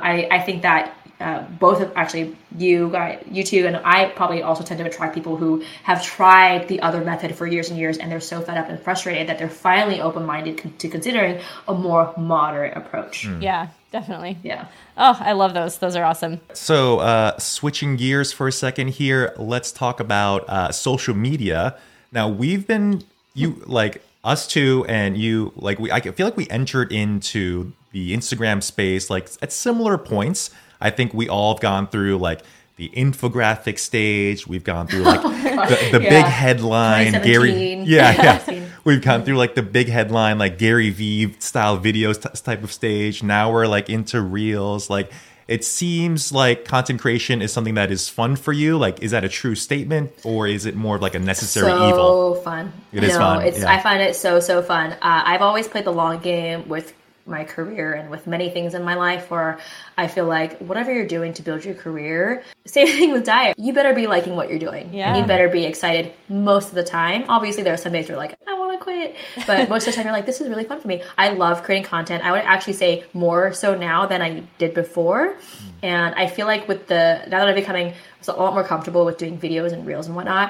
C: I think that both of actually you two and I probably also tend to attract people who have tried the other method for years and years, and they're so fed up and frustrated that they're finally open-minded to considering a more moderate approach.
D: Yeah. Definitely.
C: Yeah.
D: Oh, I love those. Those are awesome.
A: So, switching gears for a second here, let's talk about social media. Now, we've been like us two, and you like I feel like we entered into the Instagram space like at similar points. I think we all have gone through like the infographic stage. We've gone through like the big headline, Gary.
C: 2017.
A: Yeah. We've gone through like the big headline, like Gary Vee style videos type of stage. Now we're like into reels. Like it seems like content creation is something that is fun for you. Like, is that a true statement, or is it more of like a necessary evil?
C: So fun.
A: It is fun.
C: I find it so fun. I've always played the long game with my career and with many things in my life where I feel like whatever you're doing to build your career, same thing with diet, you better be liking what you're doing.
D: Yeah.
C: And you better be excited most of the time. Obviously there are some days you're like, I want to quit, but most of the time you're like, this is really fun for me. I love creating content. I would actually say more so now than I did before. And I feel like now that I'm becoming a lot more comfortable with doing videos and reels and whatnot,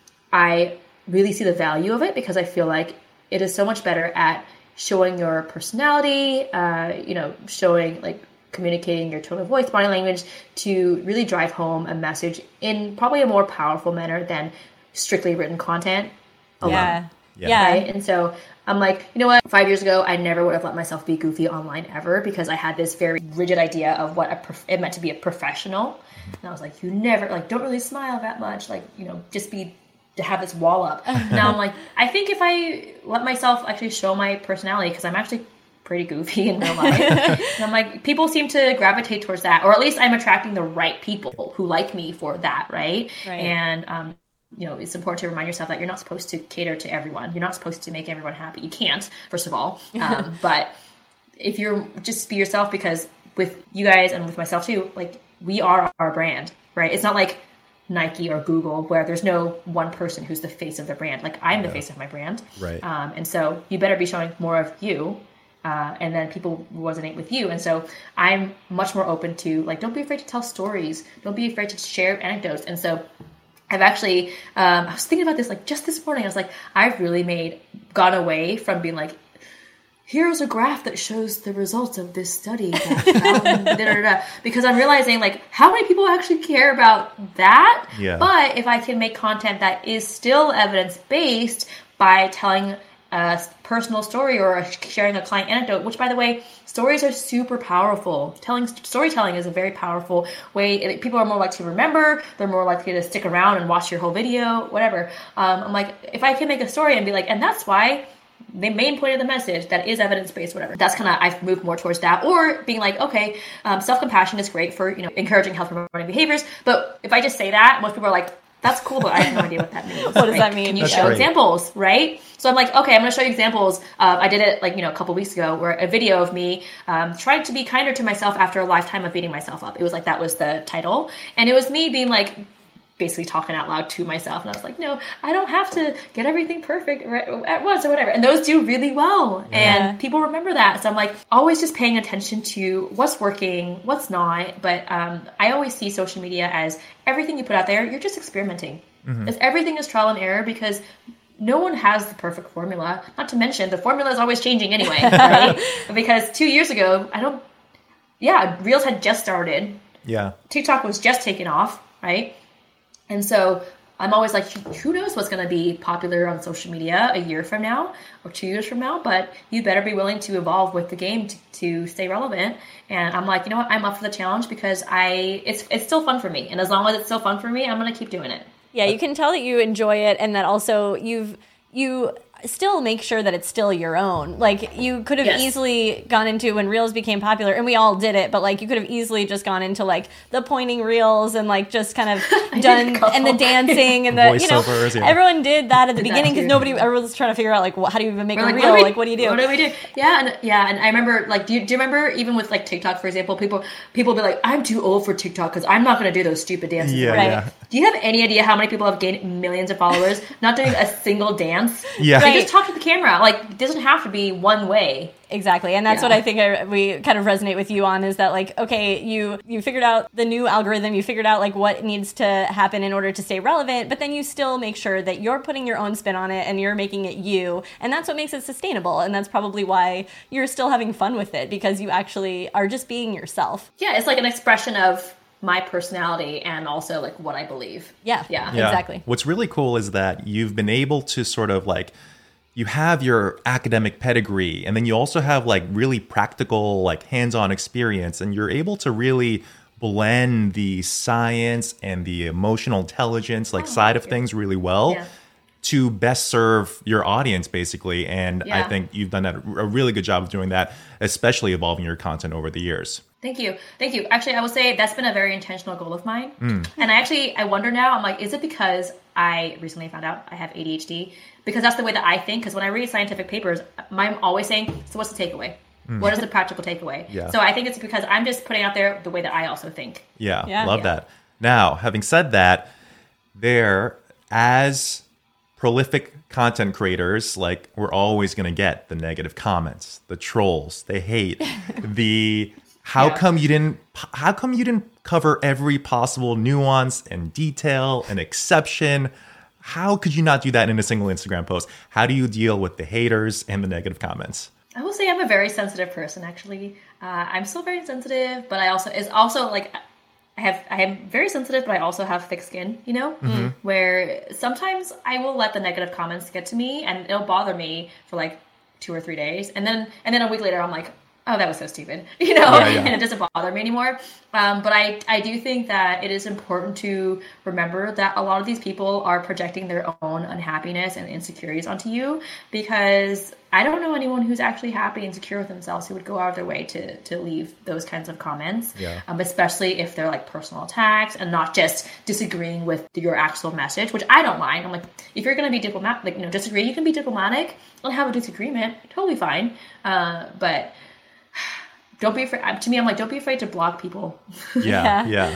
C: I really see the value of it because I feel like it is so much better at showing your personality, showing like communicating your tone of voice, body language to really drive home a message in probably a more powerful manner than strictly written content alone.
D: Yeah.
C: Right? And so I'm like, you know what? 5 years ago, I never would have let myself be goofy online ever because I had this very rigid idea of what it meant to be a professional. And I was like, you never, like, don't really smile that much. Like, just to have this wall up. Now I'm like, I think if I let myself actually show my personality, because I'm actually pretty goofy in real life, and I'm like, people seem to gravitate towards that, or at least I'm attracting the right people who like me for that, right? And it's important to remind yourself that you're not supposed to cater to everyone. You're not supposed to make everyone happy. You can't, first of all. But if you're just be yourself, because with you guys and with myself too, like we are our brand, right? It's not like Nike or Google where there's no one person who's the face of the brand. Like I'm the face of my brand.
A: Right.
C: And so you better be showing more of you. And then people resonate with you. And so I'm much more open to like, don't be afraid to tell stories. Don't be afraid to share anecdotes. And so I've actually, I was thinking about this like just this morning. I was like, I've really gone away from being like, here's a graph that shows the results of this study that found because I'm realizing like how many people actually care about that.
A: Yeah.
C: But if I can make content that is still evidence-based by telling a personal story or sharing a client anecdote, which by the way, stories are super powerful. Storytelling is a very powerful way. People are more likely to remember. They're more likely to stick around and watch your whole video, whatever. I'm like, if I can make a story and be like, and that's why the main point of the message that is evidence-based, whatever. That's kind of, I've moved more towards that. Or being like, okay, self-compassion is great for, encouraging health promoting behaviors. But if I just say that, most people are like, that's cool, but I have no idea what that means.
D: What does that mean?
C: Can you
A: That's
C: show
A: great.
C: examples, right? So I'm like, okay, I'm going to show you examples. I did it like, a couple weeks ago where a video of me trying to be kinder to myself after a lifetime of beating myself up. It was like, that was the title. And it was me being like, basically talking out loud to myself. And I was like, no, I don't have to get everything perfect at once or whatever. And those do really well.
A: Yeah.
C: And people remember that. So I'm like, always just paying attention to what's working, what's not. But I always see social media as everything you put out there, you're just experimenting. If everything is trial and error, because no one has the perfect formula. Not to mention, the formula is always changing anyway, right? Because 2 years ago, Reels had just started.
A: Yeah.
C: TikTok was just taking off, right? And so I'm always like, who knows what's going to be popular on social media a year from now or 2 years from now, but you better be willing to evolve with the game to stay relevant. And I'm like, you know what? I'm up for the challenge because it's still fun for me. And as long as it's still fun for me, I'm going to keep doing it.
D: Yeah, you can tell that you enjoy it and that also you still make sure that it's still your own. Like you could have easily gone into when Reels became popular, and we all did it, but like you could have easily just gone into like the pointing Reels and like just kind of done and the dancing and the
A: voiceovers,
D: everyone did that at the beginning because everyone was trying to figure out like how do you even make a reel? What do you do?
C: What do we do? Yeah, and I remember like do you remember even with like TikTok, for example, people be like, I'm too old for TikTok because I'm not going to do those stupid dances.
A: Yeah,
C: right?
A: yeah.
C: Do you have any idea how many people have gained millions of followers not doing a single dance?
A: Yeah.
C: They
D: Right.
C: just talk to the camera. Like, it doesn't have to be one way.
D: Exactly. And that's
C: Yeah.
D: what I think we kind of resonate with you on, is that like, okay, you figured out the new algorithm, you figured out like what needs to happen in order to stay relevant, but then you still make sure that you're putting your own spin on it and you're making it you. And that's what makes it sustainable. And that's probably why you're still having fun with it, because you actually are just being yourself.
C: Yeah, it's like an expression of my personality and also like what I believe.
D: Yeah.
C: Yeah.
A: Yeah.
D: Exactly.
A: What's really cool is that you've been able to sort of like, you have your academic pedigree, and then you also have like really practical, like hands-on experience, and you're able to really blend the science and the emotional intelligence like side of things really well
C: Yeah.
A: to best serve your audience, basically. And I
C: Yeah.
A: think you've done a really good job of doing that, especially evolving your content over the years.
C: Thank you. Thank you. Actually, I would say that's been a very intentional goal of mine.
A: Mm.
C: And I wonder now, I'm like, is it because I recently found out I have ADHD? Because that's the way that I think. Because when I read scientific papers, I'm always saying, so what's the takeaway? What is the practical takeaway?
A: Yeah.
C: So I think it's because I'm just putting out there the way that I also think.
A: Yeah,
D: Yeah.
A: love
C: Yeah.
A: that. Now, having said that, there, as prolific content creators, like, we're always going to get the negative comments, the trolls, the hate, the how
C: Yeah.
A: come you didn't cover every possible nuance and detail and exception? How could you not do that in a single Instagram post? How do you deal with the haters and the negative comments?
C: I will say I'm a very sensitive person, actually. I'm still very sensitive, but it's also like I am very sensitive, but I also have thick skin, you know, where sometimes I will let the negative comments get to me and it'll bother me for like 2 or 3 days. And then a week later, I'm like, oh, that was so stupid, you know,
A: Yeah, yeah.
C: and it doesn't bother me anymore. But I do think that it is important to remember that a lot of these people are projecting their own unhappiness and insecurities onto you, because I don't know anyone who's actually happy and secure with themselves who would go out of their way to leave those kinds of comments,
A: Yeah.
C: Especially if they're like personal attacks and not just disagreeing with your actual message, which I don't mind. I'm like, if you're going to be diplomatic, like, you know, disagree, you can be diplomatic and have a disagreement, totally fine. But don't be afraid. To me, I'm like, don't be afraid to block people.
A: Yeah, yeah.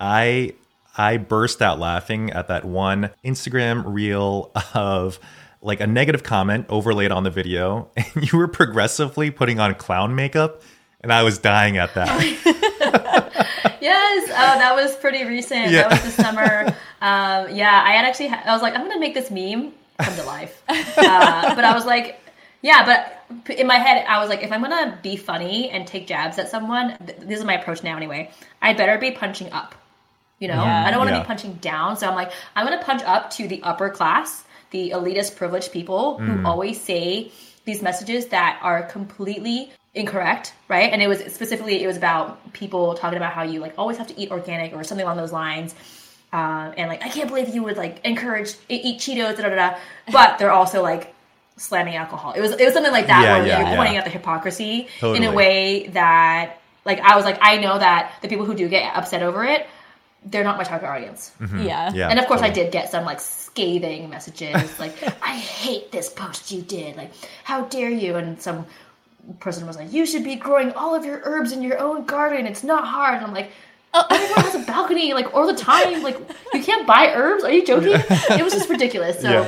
A: I burst out laughing at that one Instagram reel of like a negative comment overlaid on the video, and you were progressively putting on clown makeup, and I was dying at that.
C: Yes. Oh, that was pretty recent.
A: Yeah.
C: That was this summer. Yeah, I had actually, I was like, I'm going to make this meme come to life. But I was like, yeah, but in my head, I was like, if I'm going to be funny and take jabs at someone, this is my approach now anyway, I better be punching up. You know,
D: Yeah.
C: I don't want to
A: Yeah.
C: be punching down. So I'm like, I'm going to punch up to the upper class, the elitist privileged people who always say these messages that are completely incorrect, right? And it was about people talking about how you like always have to eat organic or something along those lines. And like, I can't believe you would like encourage eat Cheetos, da da da. But they're also like slamming alcohol. It was something like that,
A: Yeah,
C: where
A: yeah,
C: you're
A: yeah.
C: pointing at the hypocrisy in
A: Totally.
C: a way that like I was like, I know that the people who do get upset over it, they're not my target audience.
D: Yeah.
A: Yeah,
C: And of course, I
A: totally.
C: did get some like scathing messages, like "I hate this post you did," like "How dare you?" And some person was like, "You should be growing all of your herbs in your own garden. It's not hard." And I'm like, everyone has a balcony, like all the time. Like you can't buy herbs. Are you joking? It was just ridiculous. So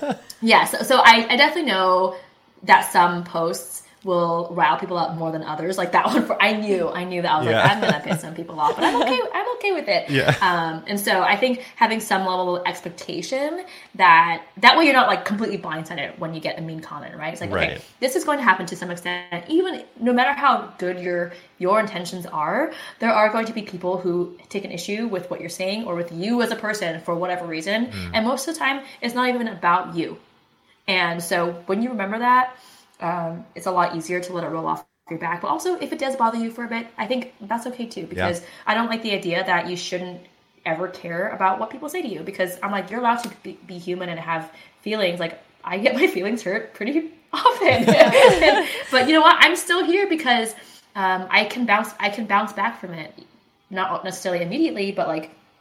C: so I definitely know that some posts will rile people up more than others. Like that one, I knew that I was
A: Yeah.
C: like, I'm gonna piss some people off, but I'm okay with it.
A: Yeah.
C: And so I think having some level of expectation that way you're not like completely blindsided when you get a mean comment, right? It's like, okay,
A: Right.
C: this is going to happen to some extent. Even no matter how good your intentions are, there are going to be people who take an issue with what you're saying or with you as a person for whatever reason. And most of the time, it's not even about you. And so when you remember that, it's a lot easier to let it roll off your back. But also, if it does bother you for a bit, I think that's okay too, because I don't like the idea that you shouldn't ever care about what people say to you, because I'm like, you're allowed to be human and have feelings. Like, I get my feelings hurt pretty often. But you know what? I'm still here because I can bounce back from it. Not necessarily immediately, but like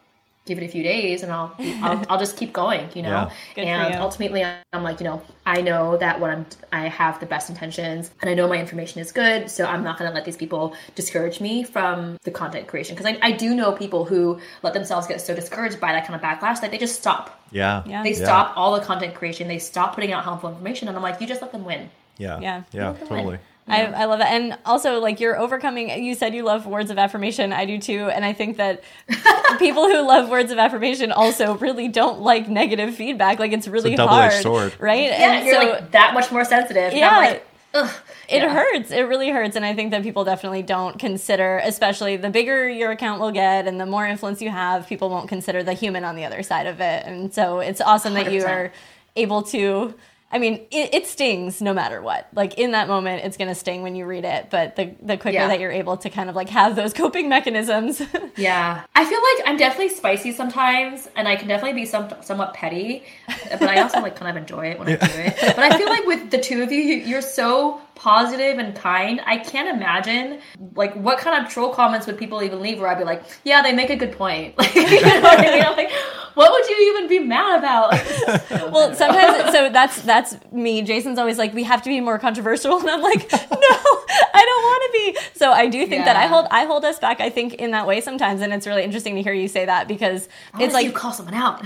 C: give it a few days and I'll just keep going, you know?
A: Yeah.
D: Good for
C: And
D: you.
C: ultimately I'm like, you know, I know that I have the best intentions and I know my information is good. So I'm not going to let these people discourage me from the content creation. Because I do know people who let themselves get so discouraged by that kind of backlash that they just stop.
A: Yeah.
D: Yeah.
C: They stop all the content creation. They stop putting out harmful information. And I'm like, you just let them win.
A: Yeah.
D: Yeah.
A: Yeah. Totally.
D: I love that. And also, like, you're overcoming, you said you love words of affirmation. I do too. And I think that people who love words of affirmation also really don't like negative feedback. Like, it's really
A: double-edged
D: hard.
A: sword.
D: Right?
C: Yeah,
D: And
C: you're
D: so
C: like that much more sensitive. And
D: Yeah.
C: I'm like, ugh.
D: it
C: Yeah.
D: hurts. It really hurts. And I think that people definitely don't consider, especially the bigger your account will get and the more influence you have, people won't consider the human on the other side of it. And so it's awesome that you
C: 100%.
D: are able to. I mean, it stings no matter what. Like, in that moment, it's going to sting when you read it. But the quicker
C: Yeah.
D: that you're able to kind of like have those coping mechanisms.
C: Yeah. I feel like I'm definitely spicy sometimes, and I can definitely be somewhat petty, but I also like kind of enjoy it when I do it. But I feel like with the two of you, you're so positive and kind. I can't imagine like what kind of troll comments would people even leave where I'd be like, yeah, they make a good point. Like, you know what I mean? I'm like, what would you even be mad about?
D: Well, sometimes, so that's me. Jason's always like, we have to be more controversial. And I'm like, no, I don't want to be. So I do think that I hold us back, I think, in that way sometimes. And it's really interesting to hear you say that because it's like,
C: you call someone out.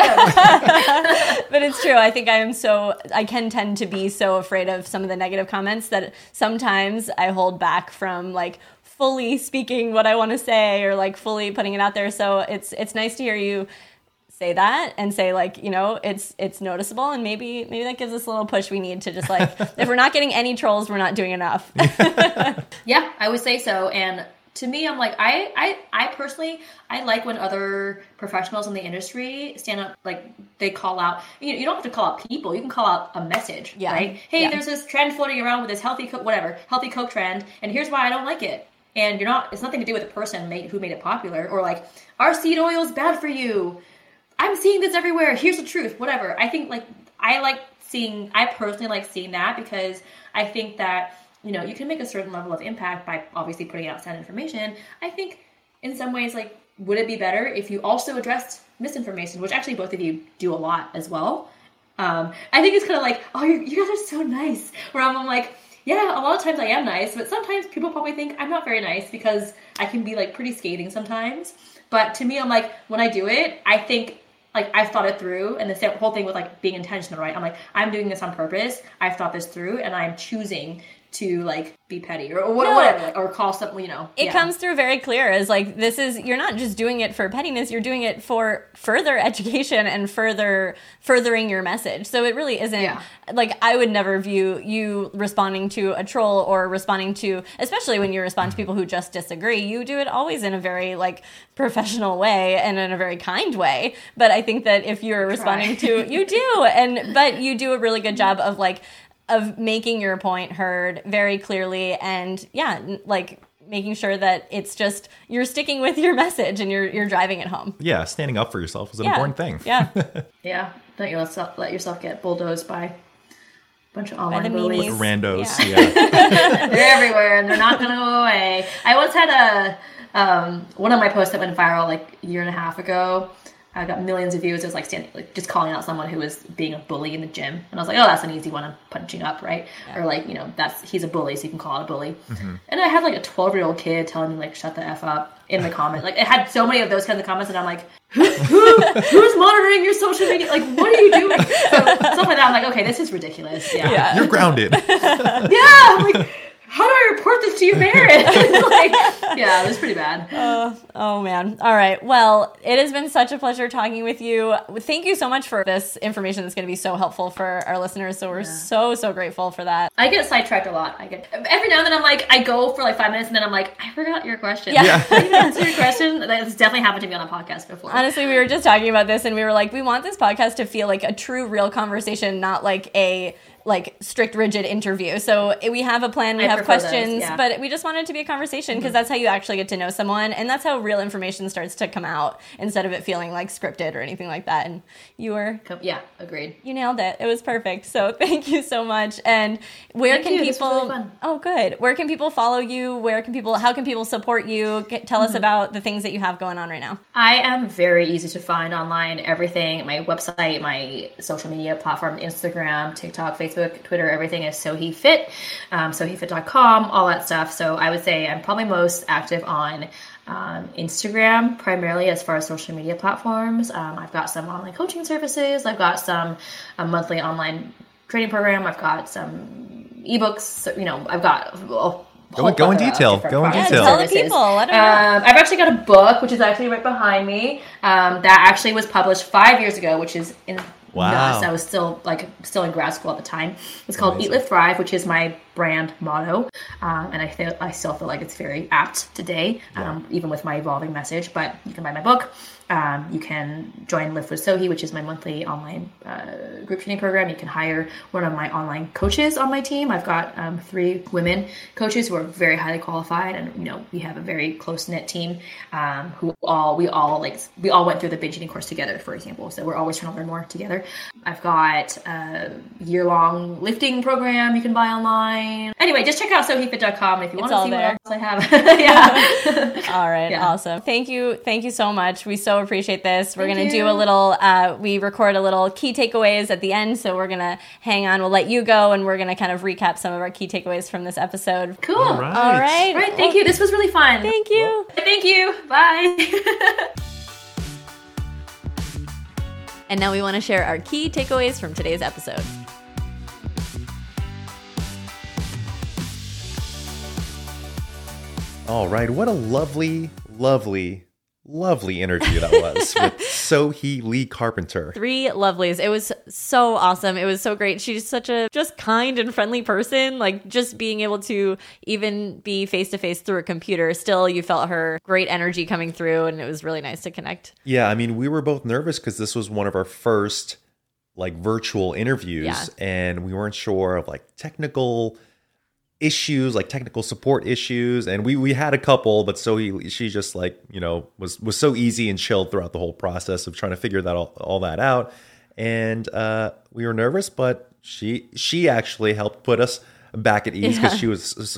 D: but it's true. I think I can tend to be so afraid of some of the negative comments that sometimes I hold back from like fully speaking what I want to say or like fully putting it out there. So it's nice to hear you say that and say like, you know, it's noticeable and maybe that gives us a little push we need to just like, if we're not getting any trolls, we're not doing enough.
C: Yeah, I would say so. And to me, I'm like, I personally, I like when other professionals in the industry stand up, like they call out, you don't have to call out people, you can call out a message,
D: Yeah.
C: right? Hey,
D: Yeah.
C: there's this trend floating around with this healthy Coke trend, and here's why I don't like it. And it's nothing to do with the person who made it popular, or like, our seed oil is bad for you. I'm seeing this everywhere. Here's the truth, whatever. I think I personally like seeing that because I think that, you know, you can make a certain level of impact by obviously putting out sound information. I think in some ways, like, would it be better if you also addressed misinformation, which actually both of you do a lot as well. I think it's kind of like, oh, you guys are so nice. Where I'm like, yeah, a lot of times I am nice, but sometimes people probably think I'm not very nice because I can be like pretty scathing sometimes. But to me, I'm like, when I do it, I think like I've thought it through, and the whole thing with like being intentional, right? I'm like, I'm doing this on purpose. I've thought this through, and I'm choosing to like be petty or whatever, like, or call something, you know.
D: It comes through very clear as like, you're not just doing it for pettiness, you're doing it for further education and furthering your message. So it really isn't like, I would never view you responding to a troll or responding to, especially when you respond to people who just disagree, you do it always in a very like professional way and in a very kind way. But I think that if you're responding to, you do, but you do a really good job of like, of making your point heard very clearly and like making sure that it's just you're sticking with your message and you're driving it home.
A: Yeah, standing up for yourself is an important thing.
D: Yeah.
C: Yeah. Don't you let yourself get bulldozed by a bunch of online
D: the
C: bullies.
D: meanies.
A: Randos.
D: Yeah.
A: Yeah.
C: They're everywhere and they're not going to go away. I once had one of my posts that went viral like a year and a half ago. I got millions of views. It was like just calling out someone who was being a bully in the gym. And I was like, oh, that's an easy one. I'm punching up, right? Yeah. Or like, you know, he's a bully, so you can call it a bully. Mm-hmm. And I had like a 12-year-old kid telling me like, shut the F up in the comment. Like it had so many of those kinds of comments and I'm like, who's monitoring your social media? Like, what are you doing? So stuff like that. I'm like, okay, this is ridiculous. Yeah.
A: You're grounded.
C: Yeah. I'm like, how do I report this to your parents? Like, yeah, it was pretty bad.
D: Oh, man. All right. Well, it has been such a pleasure talking with you. Thank you so much for this information that's going to be so helpful for our listeners. So we're so grateful for that.
C: I get sidetracked a lot. Every now and then I'm like, I go for like 5 minutes and then I'm like, I forgot your question.
D: Yeah.
C: I didn't answer your question. That's definitely happened to me on a podcast before.
D: Honestly, we were just talking about this and we were like, we want this podcast to feel like a true, real conversation, not like a like strict, rigid interview. So we have a plan, we
C: I
D: have
C: prefer those,
D: questions,
C: yeah.
D: but we just want it to be a conversation because that's how you actually get to know someone. And that's how real information starts to come out instead of it feeling like scripted or anything like that. And
C: Yeah, agreed.
D: you nailed it. It was perfect. So thank you so much. And where
C: Thank
D: can
C: you. This was
D: people?
C: really fun.
D: Oh, good. Where can people follow you? How can people support you? Tell us about the things that you have going on right now.
C: I am very easy to find online. Everything, my website, my social media platform, Instagram, TikTok, Facebook, Twitter, everything is SoHeFit, SoHeFit.com, all that stuff. So I would say I'm probably most active on Instagram, primarily as far as social media platforms. I've got some online coaching services. I've got a monthly online training program. I've got some ebooks. I've got
A: Go in detail. Go in detail.
D: Tell the people. Let them know.
C: I've actually got a book, which is actually right behind me, that actually was published 5 years ago, which is nuts. I was still in grad school at the time. It's called
A: Amazing.
C: Eat, Live, Thrive, which is my brand motto, and I still feel like it's very apt today, even with my evolving message. But you can buy my book. You can join Lift with Sohi, which is my monthly online group training program. You can hire one of my online coaches on my team. I've got 3 women coaches who are very highly qualified, and we have a very close knit team we all went through the binge eating course together, for example. So we're always trying to learn more together. I've got a year-long lifting program you can buy online. Anyway, just check out SoHeFit.com if you want to
D: all
C: see
D: there.
C: what else I have. Yeah.
D: All right.
C: Yeah.
D: Awesome. Thank you so much. We so appreciate this. We're
C: Thank
D: going to
C: you.
D: do a little, we record a little key takeaways at the end. So we're going to hang on. We'll let you go and we're going to kind of recap some of our key takeaways from this episode.
C: Cool.
A: All right.
D: All right.
C: All right, thank you. This was really fun.
D: Thank you.
C: Thank you. Bye.
B: And now we want to share our key takeaways from today's episode.
A: All right. What a lovely, lovely, lovely interview that was with Sohi Lee Carpenter.
B: 3 lovelies. It was so awesome. It was so great. She's such a just kind and friendly person. Like just being able to even be face to face through a computer, still you felt her great energy coming through, and it was really nice to connect.
A: Yeah, I mean, we were both nervous because this was one of our first virtual interviews,
B: Yeah.
A: and we weren't sure of technical issues, technical support issues, and we had a couple, but she just was so easy and chilled throughout the whole process of trying to figure that all that out, and we were nervous, but she actually helped put us back at ease because she was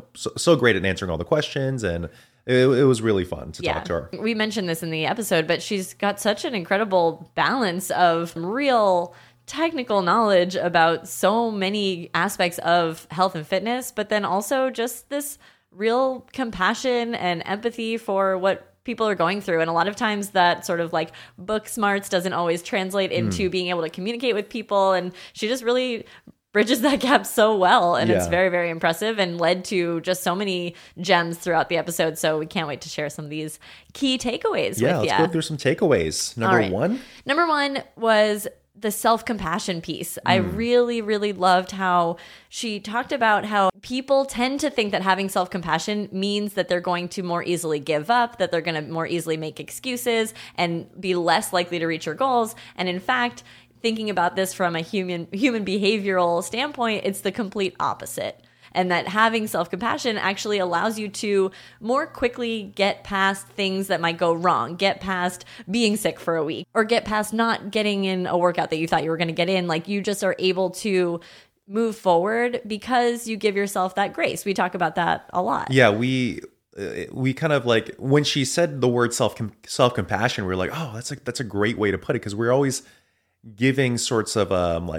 A: so great at answering all the questions, and it was really fun to talk to her.
B: We mentioned this in the episode, but she's got such an incredible balance of real technical knowledge about so many aspects of health and fitness, but then also just this real compassion and empathy for what people are going through. And a lot of times that sort of book smarts doesn't always translate into being able to communicate with people. And she just really bridges that gap so well. And it's
A: Yeah.
B: very, very impressive and led to just so many gems throughout the episode. So we can't wait to share some of these key takeaways
A: Yeah,
B: with
A: let's
B: you.
A: go through some takeaways.
B: All right.
A: Number 1.
B: Number 1 was the self-compassion piece. I really, really loved how she talked about how people tend to think that having self-compassion means that they're going to more easily give up, that they're going to more easily make excuses and be less likely to reach your goals. And in fact, thinking about this from a human behavioral standpoint, it's the complete opposite. And that having self-compassion actually allows you to more quickly get past things that might go wrong, get past being sick for a week, or get past not getting in a workout that you thought you were going to get in. You just are able to move forward because you give yourself that grace. We talk about that a lot.
A: Yeah, we kind of when she said the word self-compassion, we were like, oh, that's a great way to put it, because we're always giving sorts of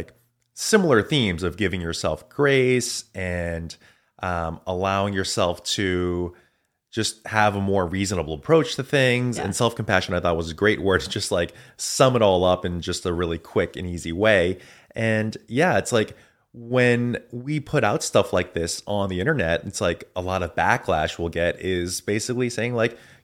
A: similar themes of giving yourself grace and allowing yourself to just have a more reasonable approach to things.
B: Yeah.
A: And self-compassion, I thought, was a great word to just sum it all up in just a really quick and easy way. And yeah, it's when we put out stuff like this on the internet, it's a lot of backlash we'll get is basically saying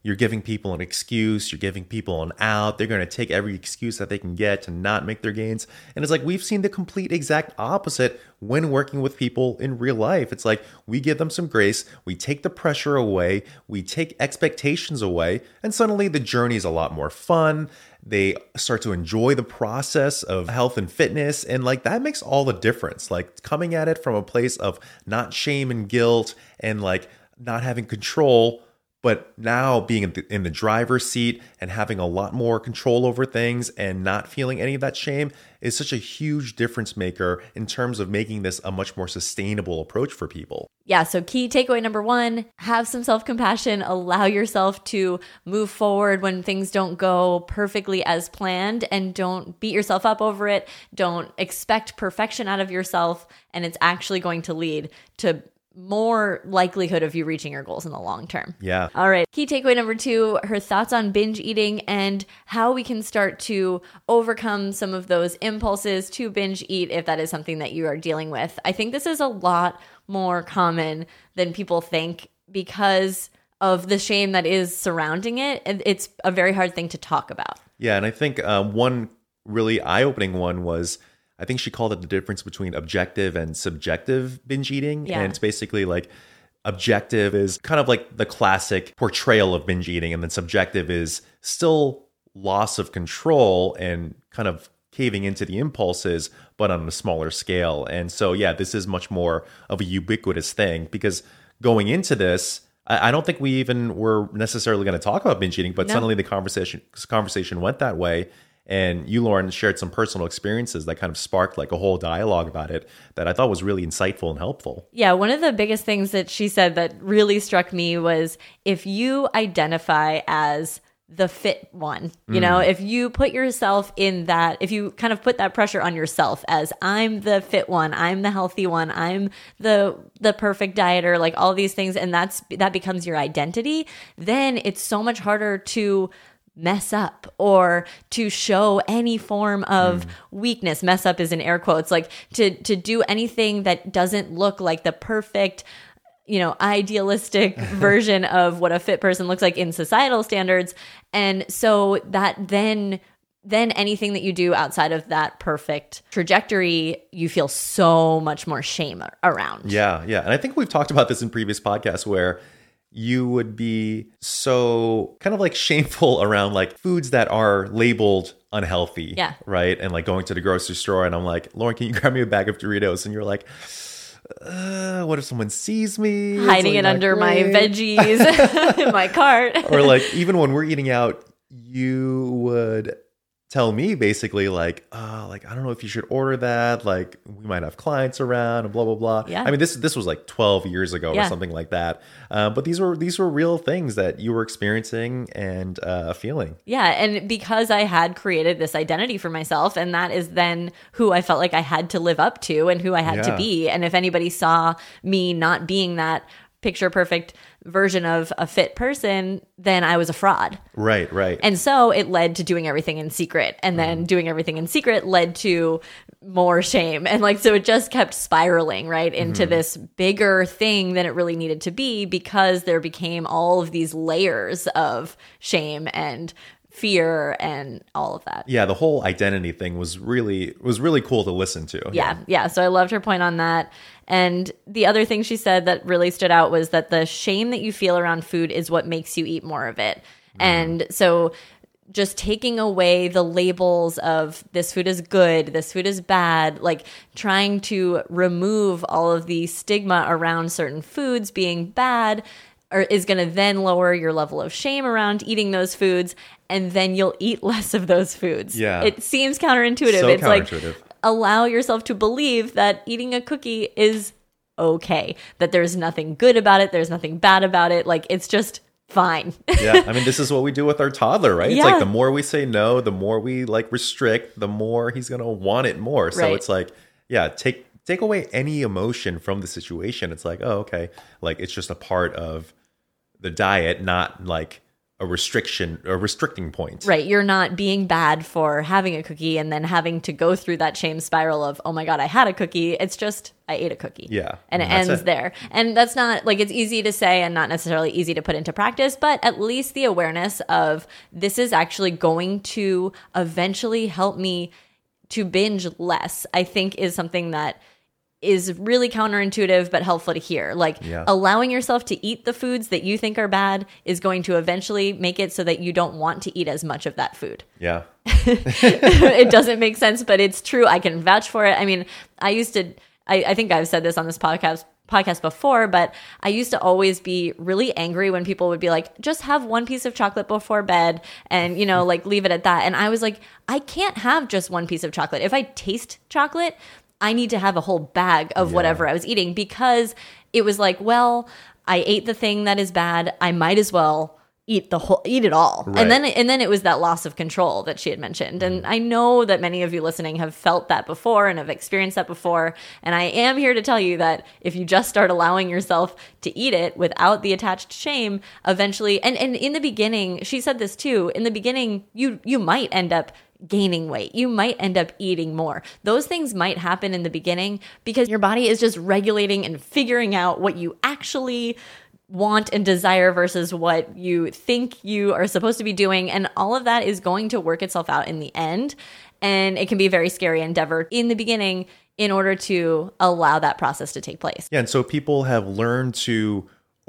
E: you're giving people an excuse, you're giving people an out. They're going to take every excuse that they can get to not make their gains. And it's like we've seen the complete exact opposite when working with people in real life. It's like we give them some grace, we take the pressure away, we take expectations away, and suddenly the journey is a lot more fun. They start to enjoy the process of health and fitness. And like that makes all the difference. Like coming at it from a place of not shame and guilt and like not having control, but now being in the driver's seat and having a lot more control over things and not feeling any of that shame is such a huge difference maker in terms of making this a much more sustainable approach for people.
B: Yeah, so key takeaway number 1, have some self-compassion, allow yourself to move forward when things don't go perfectly as planned, and don't beat yourself up over it. Don't expect perfection out of yourself, and it's actually going to lead to more likelihood of you reaching your goals in the long term.
E: Yeah.
B: All right. Key takeaway number 2, her thoughts on binge eating and how we can start to overcome some of those impulses to binge eat if that is something that you are dealing with. I think this is a lot more common than people think because of the shame that is surrounding it. It's a very hard thing to talk about.
E: Yeah. And I think one really eye-opening one was, I think she called it the difference between objective and subjective binge eating.
B: Yeah.
E: And it's basically like objective is kind of like the classic portrayal of binge eating. And then subjective is still loss of control and kind of caving into the impulses, but on a smaller scale. And so, yeah, this is much more of a ubiquitous thing because going into this, I don't think we even were necessarily going to talk about binge eating, but suddenly the conversation went that way. And you, Lauren, shared some personal experiences that kind of sparked like a whole dialogue about it that I thought was really insightful and helpful.
B: Yeah, one of the biggest things that she said that really struck me was if you identify as the fit one, you know, if you put yourself in that, if you kind of put that pressure on yourself as I'm the fit one, I'm the healthy one, I'm the perfect dieter, like all these things, and that becomes your identity, then it's so much harder to mess up or to show any form of weakness. Mess up is in air quotes, like to do anything that doesn't look like the perfect, you know, idealistic version of what a fit person looks like in societal standards. And so that then anything that you do outside of that perfect trajectory, you feel so much more shame around.
E: Yeah. And I think we've talked about this in previous podcasts where you would be so kind of like shameful around like foods that are labeled unhealthy.
B: Yeah.
E: Right. And like going to the grocery store and I'm like, Lauren, can you grab me a bag of Doritos? And you're like, what if someone sees me?
B: Hiding it under my veggies in my cart.
E: Or like even when we're eating out, you would tell me basically like, I don't know if you should order that. Like we might have clients around and blah, blah, blah.
B: Yeah.
E: I mean, this was like 12 years ago or something like that. But these were real things that you were experiencing and feeling.
B: Yeah. And because I had created this identity for myself, and that is then who I felt like I had to live up to and who I had to be. And if anybody saw me not being that picture perfect version of a fit person, then I was a fraud.
E: Right.
B: And so it led to doing everything in secret. And then doing everything in secret led to more shame. And like, so it just kept spiraling right into this bigger thing than it really needed to be because there became all of these layers of shame and fear and all of that.
E: Yeah, the whole identity thing was really cool to listen to.
B: Yeah. So I loved her point on that. And the other thing she said that really stood out was that the shame that you feel around food is what makes you eat more of it. And so just taking away the labels of this food is good, this food is bad, like trying to remove all of the stigma around certain foods being bad is going to then lower your level of shame around eating those foods, and then you'll eat less of those foods.
E: Yeah.
B: It seems counterintuitive.
E: So
B: it's
E: counterintuitive.
B: Like allow yourself to believe that eating a cookie is okay, that there's nothing good about it, there's nothing bad about it, like it's just fine.
E: Yeah, I mean, this is what we do with our toddler, right? It's
B: Yeah.
E: like the more we say no, the more we like restrict, the more he's going to want it more. So
B: Right.
E: it's like, yeah, take away any emotion from the situation. It's like, oh, okay, like it's just a part of the diet, not like a restricting point.
B: Right. You're not being bad for having a cookie and then having to go through that shame spiral of, oh my God, I had a cookie. It's just, I ate a cookie.
E: Yeah.
B: And it
E: That's
B: ends there. And that's not like, it's easy to say and not necessarily easy to put into practice, but at least the awareness of this is actually going to eventually help me to binge less, I think is something that is really counterintuitive but helpful to hear. Like allowing yourself to eat the foods that you think are bad is going to eventually make it so that you don't want to eat as much of that food.
E: Yeah.
B: It doesn't make sense, but it's true. I can vouch for it. I mean, I think I've said this on this podcast before, but I used to always be really angry when people would be like, just have one piece of chocolate before bed and, you know, like leave it at that. And I was like, I can't have just one piece of chocolate. If I taste chocolate, I need to have a whole bag of whatever I was eating, because it was like, well, I ate the thing that is bad. I might as well eat it all.
E: Right.
B: And then it was that loss of control that she had mentioned. And I know that many of you listening have felt that before and have experienced that before. And I am here to tell you that if you just start allowing yourself to eat it without the attached shame, eventually, and in the beginning, she said this too, in the beginning, you might end up gaining weight. You might end up eating more. Those things might happen in the beginning because your body is just regulating and figuring out what you actually want and desire versus what you think you are supposed to be doing. And all of that is going to work itself out in the end. And it can be a very scary endeavor in the beginning in order to allow that process to take place.
E: Yeah. And so people have learned to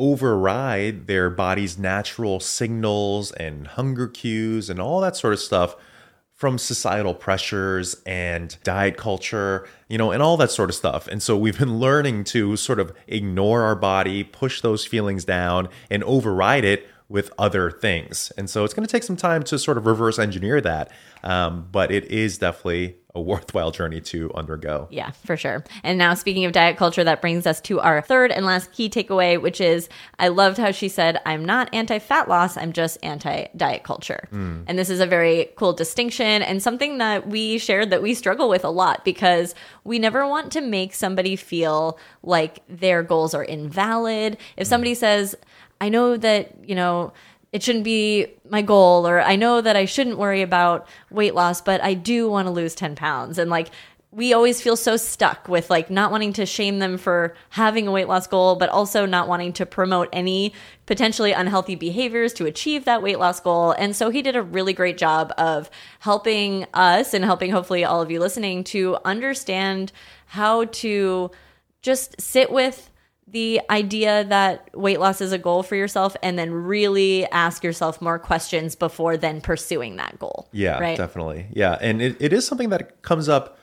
E: override their body's natural signals and hunger cues and all that sort of stuff from societal pressures and diet culture, you know, and all that sort of stuff. And so we've been learning to sort of ignore our body, push those feelings down, and override it with other things. And so it's going to take some time to sort of reverse engineer that. But it is definitely a worthwhile journey to undergo.
B: Yeah, for sure. And now, speaking of diet culture, that brings us to our third and last key takeaway, which is I loved how she said, I'm not anti-fat loss, I'm just anti-diet culture. And this is a very cool distinction and something that we shared that we struggle with a lot, because we never want to make somebody feel like their goals are invalid. If somebody says, I know that, you know, it shouldn't be my goal, or I know that I shouldn't worry about weight loss, but I do want to lose 10 pounds. And like, we always feel so stuck with like not wanting to shame them for having a weight loss goal, but also not wanting to promote any potentially unhealthy behaviors to achieve that weight loss goal. And so he did a really great job of helping us and helping hopefully all of you listening to understand how to just sit with the idea that weight loss is a goal for yourself, and then really ask yourself more questions before then pursuing that goal.
E: Yeah,
B: right?
E: Definitely. Yeah. And it is something that comes up,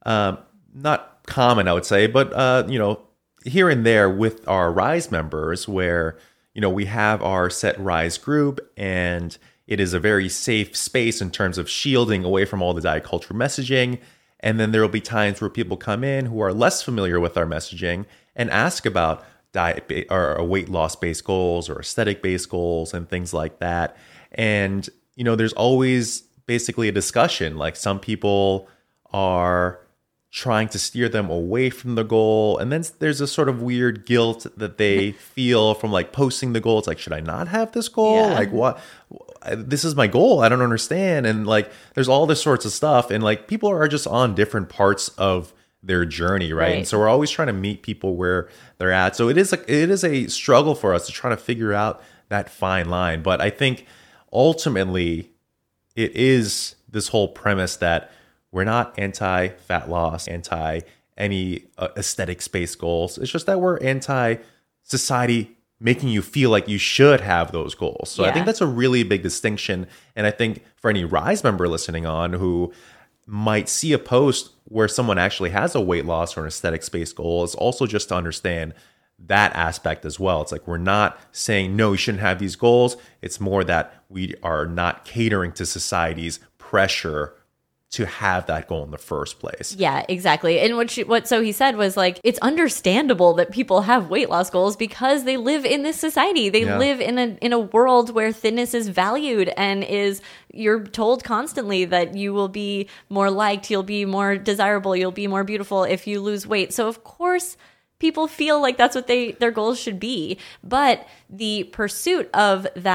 E: not common, I would say, but, you know, here and there with our Rise members where, you know, we have our set Rise group, and it is a very safe space in terms of shielding away from all the diet culture messaging. And then there will be times where people come in who are less familiar with our messaging and ask about diet or weight loss based goals or aesthetic based goals and things like that. And, you know, there's always basically a discussion. Like, some people are trying to steer them away from the goal. And then there's a sort of weird guilt that they feel from like posting the goal. It's like, should I not have this goal?
B: Yeah.
E: Like, what? This is my goal. I don't understand. And like, there's all this sorts of stuff. And like, people are just on different parts of their journey, right? And so we're always trying to meet people where they're at. So it is a struggle for us to try to figure out that fine line. But I think ultimately it is this whole premise that we're not anti-fat loss, anti any aesthetic space goals. It's just that we're anti-society making you feel like you should have those goals. So I think that's a really big distinction. And I think for any Rise member listening on who might see a post where someone actually has a weight loss or an aesthetic space goal, is also just to understand that aspect as well. It's like, we're not saying, no, you shouldn't have these goals. It's more that we are not catering to society's pressure to have that goal in the first place.
B: Yeah, exactly. And what so he said was like, it's understandable that people have weight loss goals because they live in this society. They live in a world where thinness is valued and you're told constantly that you will be more liked, you'll be more desirable, you'll be more beautiful if you lose weight. So of course people feel like that's what their goals should be. But the pursuit of that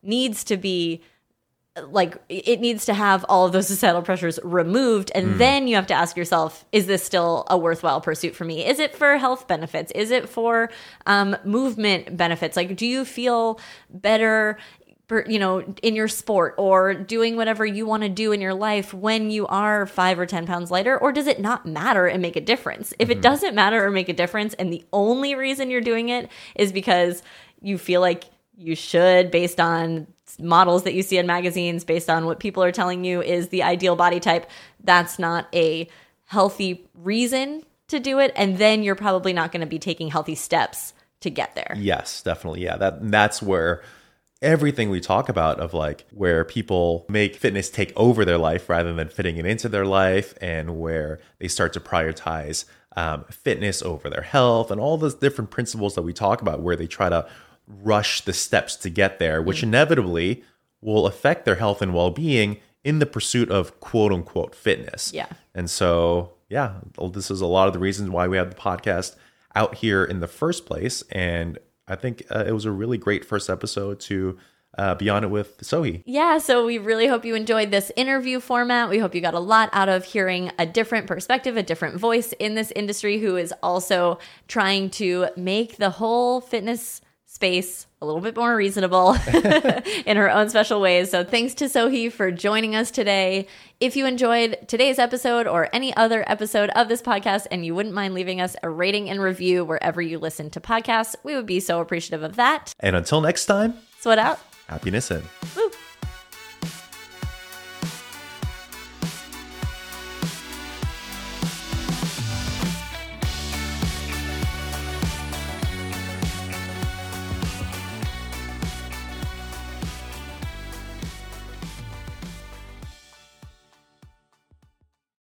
B: needs to be like, it needs to have all of those societal pressures removed. And then you have to ask yourself, is this still a worthwhile pursuit for me? Is it for health benefits? Is it for movement benefits? Like, do you feel better, in your sport or doing whatever you want to do in your life when you are 5 or 10 pounds lighter? Or does it not matter and make a difference? If it doesn't matter or make a difference, and the only reason you're doing it is because you feel like you should, based on models that you see in magazines, based on what people are telling you is the ideal body type, that's not a healthy reason to do it. And then you're probably not going to be taking healthy steps to get there.
E: Yes, definitely. Yeah, that's where everything we talk about of like where people make fitness take over their life rather than fitting it into their life, and where they start to prioritize fitness over their health, and all those different principles that we talk about where they try to rush the steps to get there, which inevitably will affect their health and well-being in the pursuit of quote unquote fitness.
B: Yeah.
E: And so, yeah, this is a lot of the reasons why we have the podcast out here in the first place. And I think it was a really great first episode to be on it with Sohi.
B: Yeah, so we really hope you enjoyed this interview format. We hope you got a lot out of hearing a different perspective, a different voice in this industry who is also trying to make the whole fitness space a little bit more reasonable in her own special ways. So thanks to Sohi for joining us today. If you enjoyed today's episode or any other episode of this podcast, and you wouldn't mind leaving us a rating and review wherever you listen to podcasts, we would be so appreciative of that.
E: And until next time,
B: Sweat out.
E: happiness in.
B: Woo.